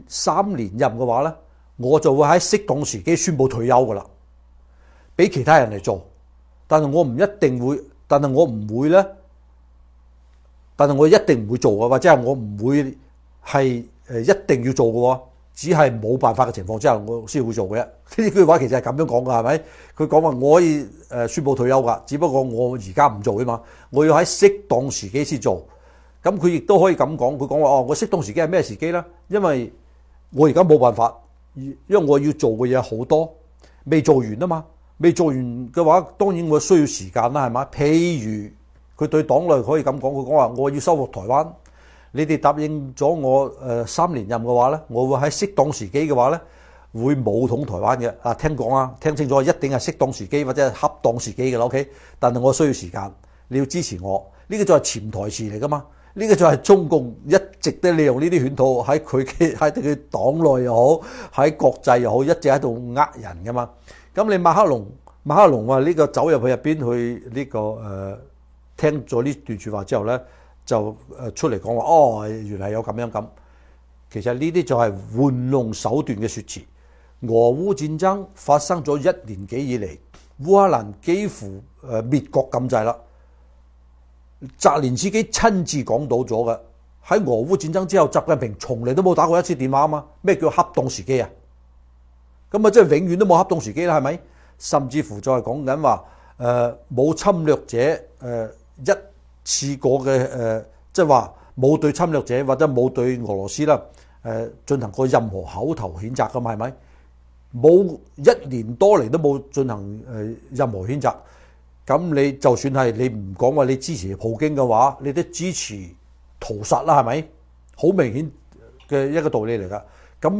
3連任嘅話咧，我就會喺適當時機宣布退休噶啦，俾其他人嚟做。但係我唔一定會，但係我唔會咧，但係我一定唔會做嘅，或者係我唔會係一定要做嘅，只係冇辦法嘅情況之下，我先會做嘅。呢句話其實係咁樣講㗎，係咪？佢講話我可以宣布退休㗎，只不過我而家唔做啊嘛，我要喺適當時機先做。咁佢亦都可以咁講，佢講話我適當時機係咩時機咧？因為我而家冇辦法，因為我要做嘅嘢好多，未做完啊嘛。未做完嘅話，當然我需要時間啦，係嘛？譬如佢對黨內可以咁講，佢講話我要收復台灣，你哋答應咗我3連任嘅話咧，我會喺適當時機嘅話咧，會武統台灣嘅。啊，聽講啊，聽清楚，一定係適當時機或者係恰當時機嘅啦。OK，但係我需要時間，你要支持我，呢個就係潛台詞嚟噶嘛。呢個就係中共一直都利用呢啲圈套喺佢黨內又好，喺國際又好，一直喺度人噶嘛。咁你馬克龍話呢個走入去入邊去呢個聽咗呢段説話之後咧，就出嚟講話原來有咁樣咁。其實呢啲就係玩弄手段嘅説辭。俄烏戰爭發生咗1年幾以嚟，烏克蘭幾乎滅國咁滯啦。澤連斯基親自講到咗嘅，喺俄烏戰爭之後，習近平從嚟都冇打過一次電話啊嘛。咩叫恰當時機啊？咁即係永遠都冇恰當時機啦，係咪？甚至乎再講緊話冇侵略者一次過嘅即係話冇對侵略者或者冇對俄羅斯啦進行過任何口頭譴責㗎嘛，係咪？冇1年多嚟都冇進行任何譴責。咁你就算係你唔講話你支持普京嘅話，你都支持屠殺啦，係咪？好明顯嘅一個道理嚟㗎。咁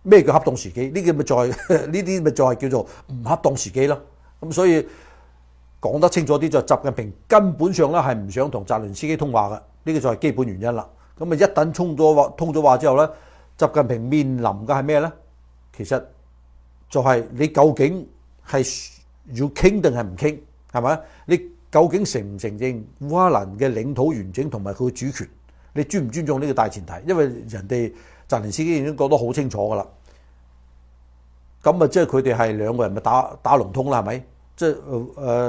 咩叫恰當時機？呢啲咪就係呢啲咪就係叫做唔恰當時機咯。咁所以講得清楚啲，就習近平根本上咧係唔想同澤連斯基通話嘅，呢個就係基本原因啦。咁啊一等通咗話之後咧，習近平面臨嘅係咩咧？其實就係你究竟係要傾定係唔傾，係咪？你究竟承唔承認烏克蘭嘅領土完整同埋佢嘅主權？你尊唔尊重呢個大前提？因為人哋澤連斯基已經講得好清楚㗎啦。咁啊，即係佢哋係兩個人咪打龍通啦，係咪？即係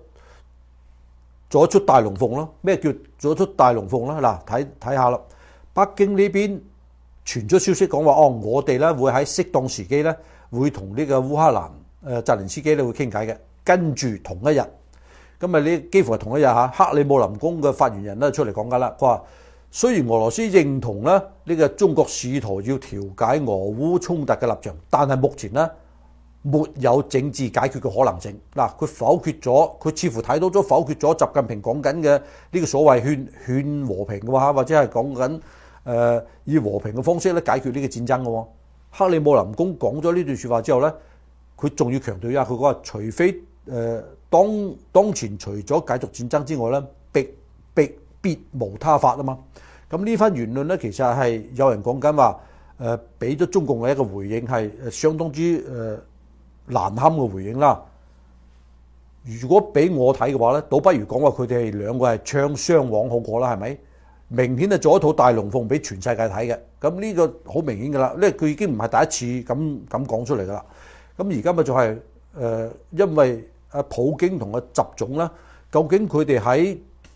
做一出大龍鳳咯。咩叫做一出大龍鳳啦？嗱，睇下啦。北京呢邊傳出消息講話，我哋咧會喺適當時機咧會同呢個烏克蘭澤連斯基咧會傾偈嘅。跟住同一日，咁啊你幾乎係同一日嚇，克里姆林宮嘅發言人咧出嚟講緊啦，佢話雖然俄羅斯認同咧呢個中國試圖要調解俄烏衝突嘅立場，但係目前咧沒有政治解決嘅可能性。嗱，佢否決咗，佢似乎睇到咗否決咗習近平講緊嘅呢個所謂勸和平嘅話，或者係講緊以和平嘅方式咧解決呢個戰爭嘅喎。克里姆林宮講咗呢段説話之後咧，佢仲要強調一下，佢講話除非當前除咗繼續戰爭之外咧，別無他法啊嘛。咁呢番言論咧，其實係有人講緊話俾咗中共嘅一個回應，係相當之難堪嘅回應啦。如果俾我睇嘅話咧，倒不如講話佢哋兩個係唱雙簧好過啦，係咪？明顯係做一套大龍鳳俾全世界睇嘅。咁呢個好明顯㗎啦，因為佢已經唔係第一次咁講出嚟㗎啦。咁而家咪就係因為普京同阿習總啦，究竟佢哋喺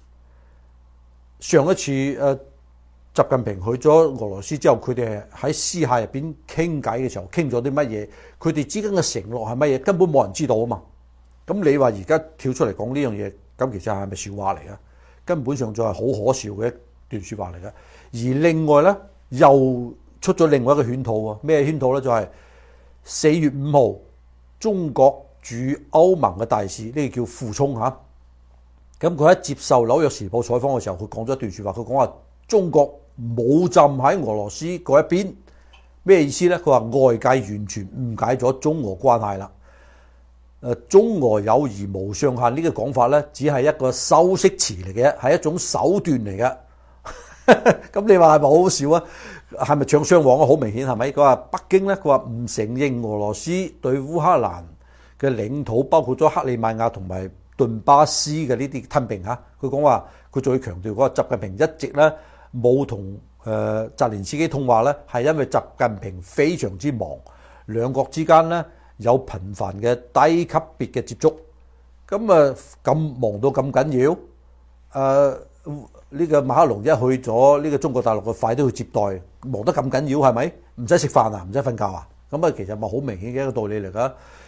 上一次習近平去咗俄羅斯之後，佢哋喺私下入邊傾偈嘅時候，傾咗啲乜嘢？佢哋之間嘅承諾係乜嘢？根本冇人知道啊嘛！咁你話而家跳出嚟講呢樣嘢，咁其實係咪笑話嚟嘅？根本上就係好可笑嘅一段説話嚟嘅。而另外咧，又出咗另外一個圈套喎。咩圈套咧？就係4月5號，中國駐歐盟嘅大使，呢個叫傅聰嚇。咁佢喺接受紐約時報採訪嘅時候，佢講咗一段説話，佢講話中國冇站喺俄羅斯嗰一邊，咩意思呢？佢話外界完全誤解咗中俄關係啦。中俄友誼無上限呢個講法呢，只係一個修飾詞嚟嘅，係一種手段嚟嘅。咁你話係咪好好笑啊？係咪唱雙簧啊？好明顯係咪？佢話北京呢，佢話唔承認俄羅斯對烏克蘭嘅領土，包括咗克里米亞同埋頓巴斯嘅呢啲吞併嚇。佢講話佢仲要強調嗰個習近平一直呢冇同澤連斯基通話呢，係因為習近平非常之忙，兩國之間呢有頻繁嘅低級別嘅接觸。咁忙到咁緊要？呢個馬克龍一去咗呢個中國大陸嘅快都要接待，忙得咁緊要係咪？唔使食飯啊，唔使瞓覺啊？咁啊，其實咪好明顯嘅一個道理嚟㗎。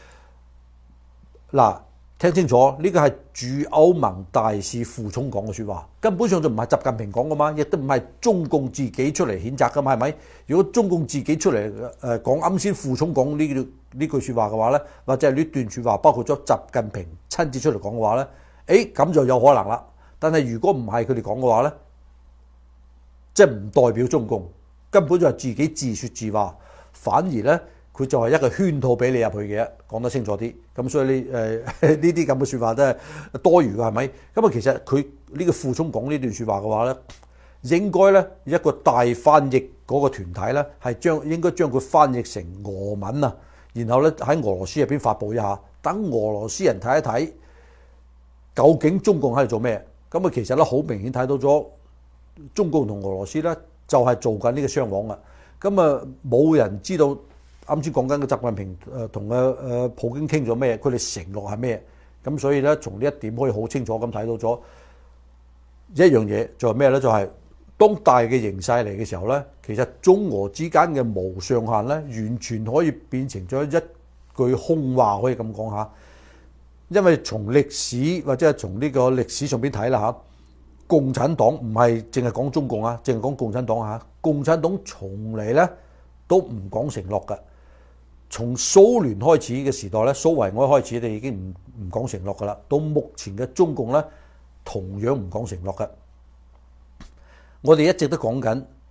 嗱，聽清楚，呢個係駐歐盟大使傅聰講嘅説話，根本上就唔係習近平講㗎嘛，亦都唔係中共自己出嚟譴責㗎嘛，係咪？如果中共自己出嚟講啱先傅聰講呢句説話嘅話咧，或者係呢段説話包括咗習近平親自出嚟講嘅話咧，咁就有可能啦。但係如果唔係佢哋講嘅話咧，即係唔代表中共，根本就係自己自説自話，反而咧佢就係一個圈套俾你入去嘅，講得清楚啲。咁所以呢啲咁嘅説話都係多餘嘅，係咪？咁啊，其實佢呢個傅聰講呢段説話嘅話咧，應該咧一個大翻譯嗰個團體咧係應該將佢翻譯成俄文啊，然後咧喺俄羅斯入邊發布一下，等俄羅斯人睇一睇究竟中共喺度做咩。咁啊，其實咧好明顯睇到咗中共同俄羅斯咧就係做緊呢個雙簧啊。咁啊，冇人知道啱先講緊嘅習近平同普京傾咗咩，佢哋承諾係咩。咁所以咧，從呢一點可以好清楚咁睇到咗一樣嘢，就係咩咧？就係當大嘅形勢嚟嘅時候咧，其實中俄之間嘅無上限咧，完全可以變成咗一句空話，可以咁講下。因為從歷史或者係從呢個歷史上邊睇啦嚇，共產黨唔係淨係講中共啊，淨係講共產黨嚇。共產黨從嚟咧都唔講承諾嘅。從蘇聯開始嘅時代咧，蘇維埃開始，你已經唔講承諾噶啦。到目前嘅中共咧，同樣唔講承諾嘅。我哋一直都講緊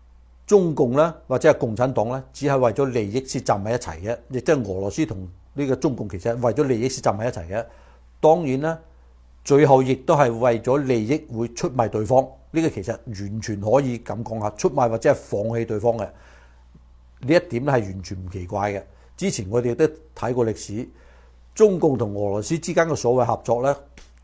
中共咧或者係共產黨咧，只係為咗利益先站喺一齊嘅，亦即係俄羅斯同呢個中共其實係為咗利益先站喺一齊嘅。當然啦，最後亦都係為咗利益會出賣對方，呢個其實完全可以咁講下，出賣或者係放棄對方嘅呢一點咧係完全唔奇怪嘅。之前我哋都睇過歷史，中共同俄羅斯之間嘅所謂合作咧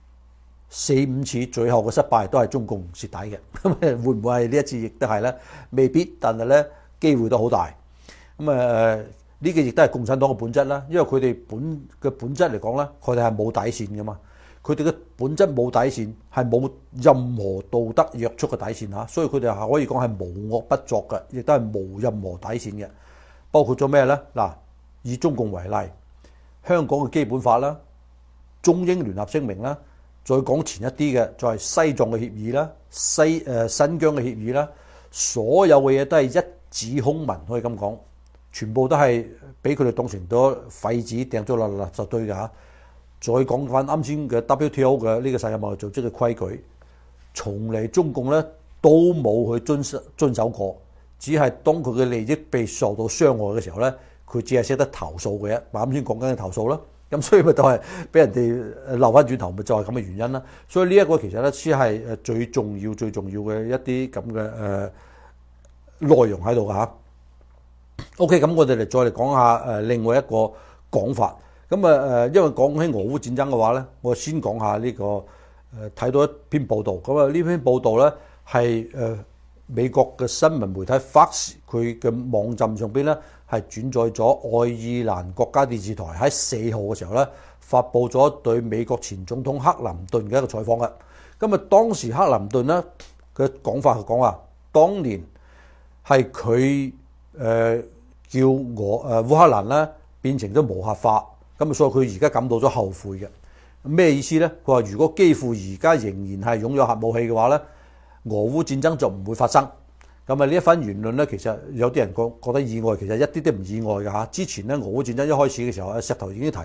，4-5次最後嘅失敗都係中共蝕底嘅。咁會唔會係呢一次亦都係咧？未必，但係咧機會都好大。咁呢個亦都係共產黨嘅本質啦，因為佢哋本質嚟講咧，佢哋係冇底線噶嘛。佢哋嘅本質冇底線，係冇任何道德約束嘅底線嚇，所以佢哋係可以講係無惡不作嘅，亦都係冇任何底線嘅。包括咗咩咧？嗱，以中共為例，香港嘅基本法啦、中英聯合聲明啦，再講前一啲嘅就係西藏嘅協議啦、新疆嘅協議啦，所有嘅嘢都係一紙空文，可以咁講，全部都係俾佢哋當成咗廢紙掟咗落垃圾堆嘅嚇。再講翻啱先嘅 WTO 嘅呢個世界貿易組織嘅規矩，從嚟中共咧都冇去遵守過，只係當佢嘅利益被受到傷害嘅時候咧，佢只係識得投訴嘅啫。啱先講緊嘅投訴啦，咁所以咪就係俾人哋留翻轉頭，咪就係咁嘅原因啦。所以呢一個其實咧先係最重要嘅一啲咁嘅內容喺度嚇。OK， 咁我哋嚟再嚟講下另外一個講法。咁因為講起俄烏戰爭嘅話咧，我先講下呢個睇到一篇報道。咁呢篇報道咧係美國嘅新聞媒體 Fox 佢嘅網站上邊咧係轉載咗愛爾蘭國家電視台喺4號嘅時候咧發布咗對美國前總統克林頓嘅一個採訪嘅。咁當時克林頓咧嘅講法係講話，當年係佢叫烏克蘭咧變成咗無核化。咁所以佢而家感到咗後悔嘅。咩意思呢？佢話如果基輔而家仍然係擁有核武器嘅話呢，俄烏戰爭就唔會發生。咁呢一番言論呢，其實有啲人覺得意外，其實一啲都唔意外嘅嚇。之前呢，俄烏戰爭一開始嘅時候，石頭已經提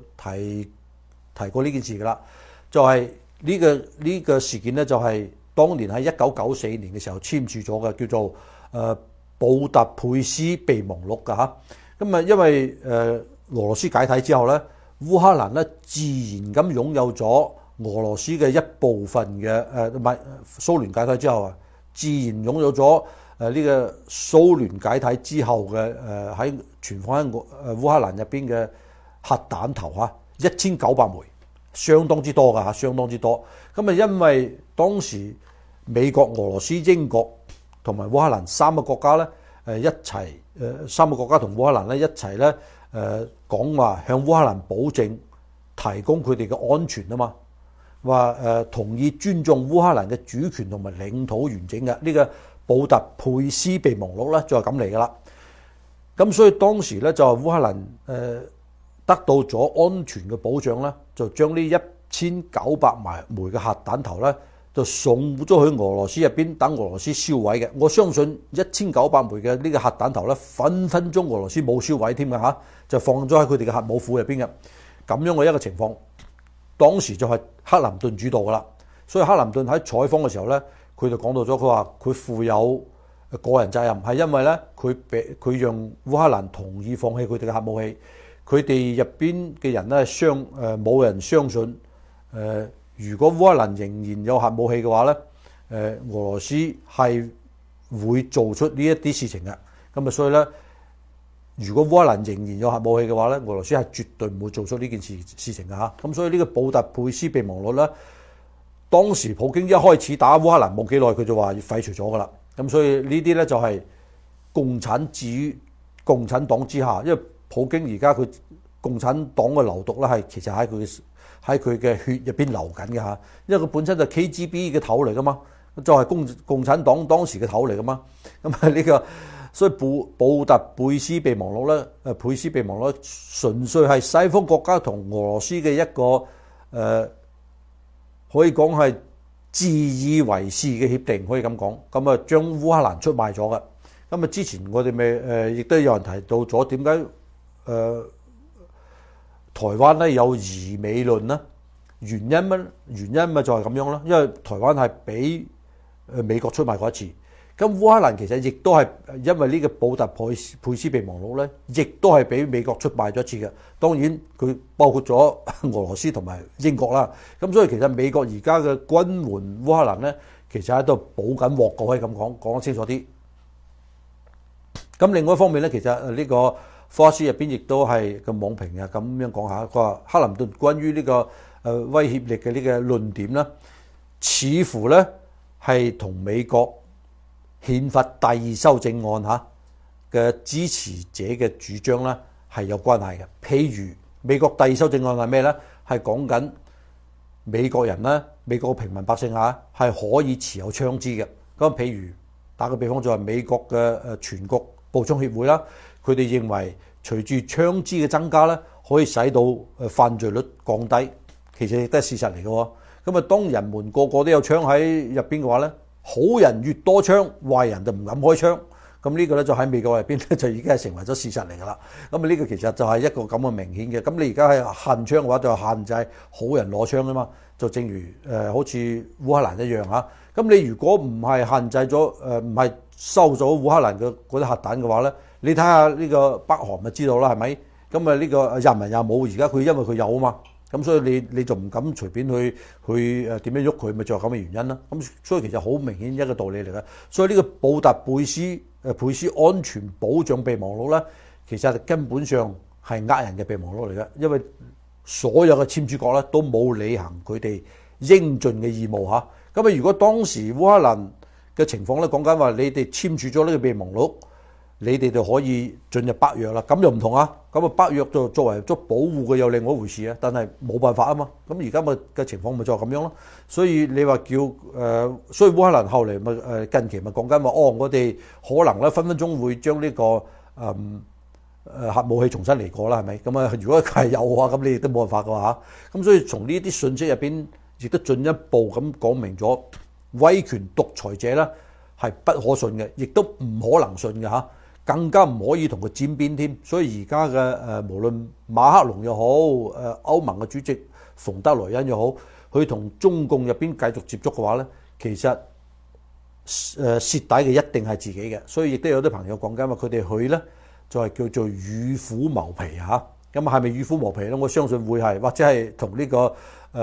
過呢件事㗎啦。就係呢個事件呢，就係當年喺1994年嘅時候簽署咗嘅，叫做布達佩斯備忘錄㗎嚇。咁因為俄羅斯解體之後咧，烏克蘭咧自然咁擁有咗俄羅斯嘅一部分嘅唔係蘇聯解體之後啊，自然擁有咗呢個蘇聯解體之後嘅喺存放喺烏克蘭入邊嘅核彈頭嚇1900枚，相當之多㗎嚇，相當之多。咁因為當時美國、俄羅斯、英國同埋烏克蘭三個國家咧一齊三個國家同烏克蘭咧一齊咧。講話向烏克蘭保證提供佢哋嘅安全啊嘛，話同意尊重烏克蘭嘅主權同埋領土完整嘅呢個布達佩斯備忘錄咧就係咁嚟噶啦。咁所以當時咧就係烏克蘭得到咗安全嘅保障咧，就將呢1900枚嘅核彈頭咧就送咗去俄羅斯入邊等俄羅斯燒毀嘅。我相信1900枚嘅呢個核彈頭咧分分鐘俄羅斯冇燒毀添嘅嚇。就放咗喺佢哋嘅核武庫入邊嘅，咁樣嘅一個情況，當時就係克林頓主導噶啦。所以克林頓喺採訪嘅時候咧，佢就講到咗，佢話佢負有個人責任，係因為咧佢讓烏克蘭同意放棄佢哋嘅核武器，佢哋入邊嘅人咧冇人相信如果烏克蘭仍然有核武器嘅話咧，俄羅斯係會做出呢一啲事情嘅。咁所以咧。如果烏克蘭仍然有核武器嘅話咧，俄羅斯係絕對唔會做出呢件事情嘅嚇。咁所以呢個布達佩斯備忘錄咧，當時普京一開始打烏克蘭冇幾耐，佢就話要廢除咗噶啦。咁所以呢啲咧就係共產至於共產黨之下，因為普京而家佢共產黨嘅流毒咧係其實喺佢嘅血入邊流緊嘅嚇。因為佢本身就 KGB 嘅頭嚟噶嘛，就係共產黨當時嘅頭嚟噶嘛。咁呢個。所以布達佩斯備忘錄咧，佩斯備忘錄純粹係西方國家同俄羅斯嘅一個可以講係自以為是嘅協定，可以咁講。咁將烏克蘭出賣咗嘅。咁之前我哋咪亦都有人提到咗點解台灣咧有疑美論啦？原因咪就係咁樣咯，因為台灣係俾美國出賣過一次。 咁烏克蘭其實亦都係因為呢個布達佩斯備忘錄咧，亦都係俾美國出賣咗一次嘅。當然佢包括咗俄羅斯同埋英國啦。咁所以其實美國而家嘅軍援烏克蘭咧，其實喺度補緊鑊，可以咁講得清楚啲。咁另外一方面咧，其實呢個科斯入邊亦都係個網評啊咁樣講下，佢話克林頓關於呢個威脅力嘅呢個論點咧，似乎咧係同美國憲法第二修正案嘅支持者嘅主張咧係有關係嘅。譬如美國第二修正案係咩咧？係講緊美國人咧，美國平民百姓係可以持有槍支嘅。咁譬如打個比方就係美國嘅全國步槍協會啦，佢哋認為隨住槍支嘅增加咧，可以使到犯罪率降低。其實亦都係事實嚟嘅喎。咁啊，當人們個個都有槍喺入邊嘅話咧，好人越多槍，壞人就唔敢開槍。咁呢個咧就喺美國入邊咧就已經係成為咗事實嚟㗎啦。咁啊，呢個其實就係一個咁嘅明顯嘅。咁你而家係限槍嘅話，就限制好人攞槍啊嘛。就正如好似烏克蘭一樣嚇。咁你如果唔係限制咗唔係收咗烏克蘭嘅嗰啲核彈嘅話咧，你睇下呢個北韓咪知道啦，係咪？咁啊呢個人民又冇，而家佢因為佢有啊嘛。咁所以你就唔敢隨便去點樣喐佢，咪就係咁嘅原因啦。咁所以其實好明顯一個道理嚟嘅。所以呢個布達佩斯安全保障備忘錄咧，其實根本上係人嘅備忘錄嚟嘅，因為所有嘅簽署國咧都冇履行佢哋應盡嘅義務嚇。咁啊，如果當時烏克蘭嘅情況咧講緊話，你哋簽署咗呢個備忘錄，你哋就可以進入北約啦，咁又唔同啊！咁啊，北約就作為保護嘅又另外一回事啊，但係冇辦法啊嘛。咁而家嘅情況咪就係咁樣咯。所以你話所以烏克蘭後嚟咪近期咪講緊話，我哋可能咧分分鐘會將呢個核武器重新嚟過啦，係咪？咁啊，如果係有嘅話，咁你亦都冇辦法嘅話，咁所以從呢啲信息入邊，亦都進一步咁講明咗威權獨裁者咧係不可信嘅，亦都唔可能信嘅嚇。更加唔可以同佢沾邊添，所以而家嘅無論馬克龍又好，歐盟嘅主席馮德萊恩又好，佢同中共入邊繼續接觸嘅話咧，其實蝕底嘅一定係自己嘅，所以亦都有啲朋友講緊話佢哋去咧就係叫做與虎謀皮嚇，咁係咪與虎謀皮咧？我相信會係，或者係同呢個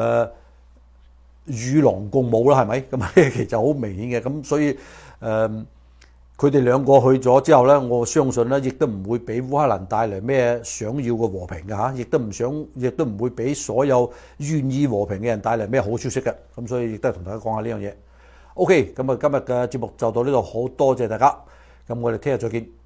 與狼共舞啦，係咪？咁其實好明顯嘅，咁所以佢哋兩個去咗之後咧，我相信咧，亦都唔會俾烏克蘭帶嚟咩想要嘅和平嘅嚇，亦都唔會俾所有願意和平嘅人帶嚟咩好消息嘅。咁所以亦都係同大家講下呢樣嘢。OK，咁啊，今日嘅節目就到呢度，好多謝大家。咁我哋聽日再見。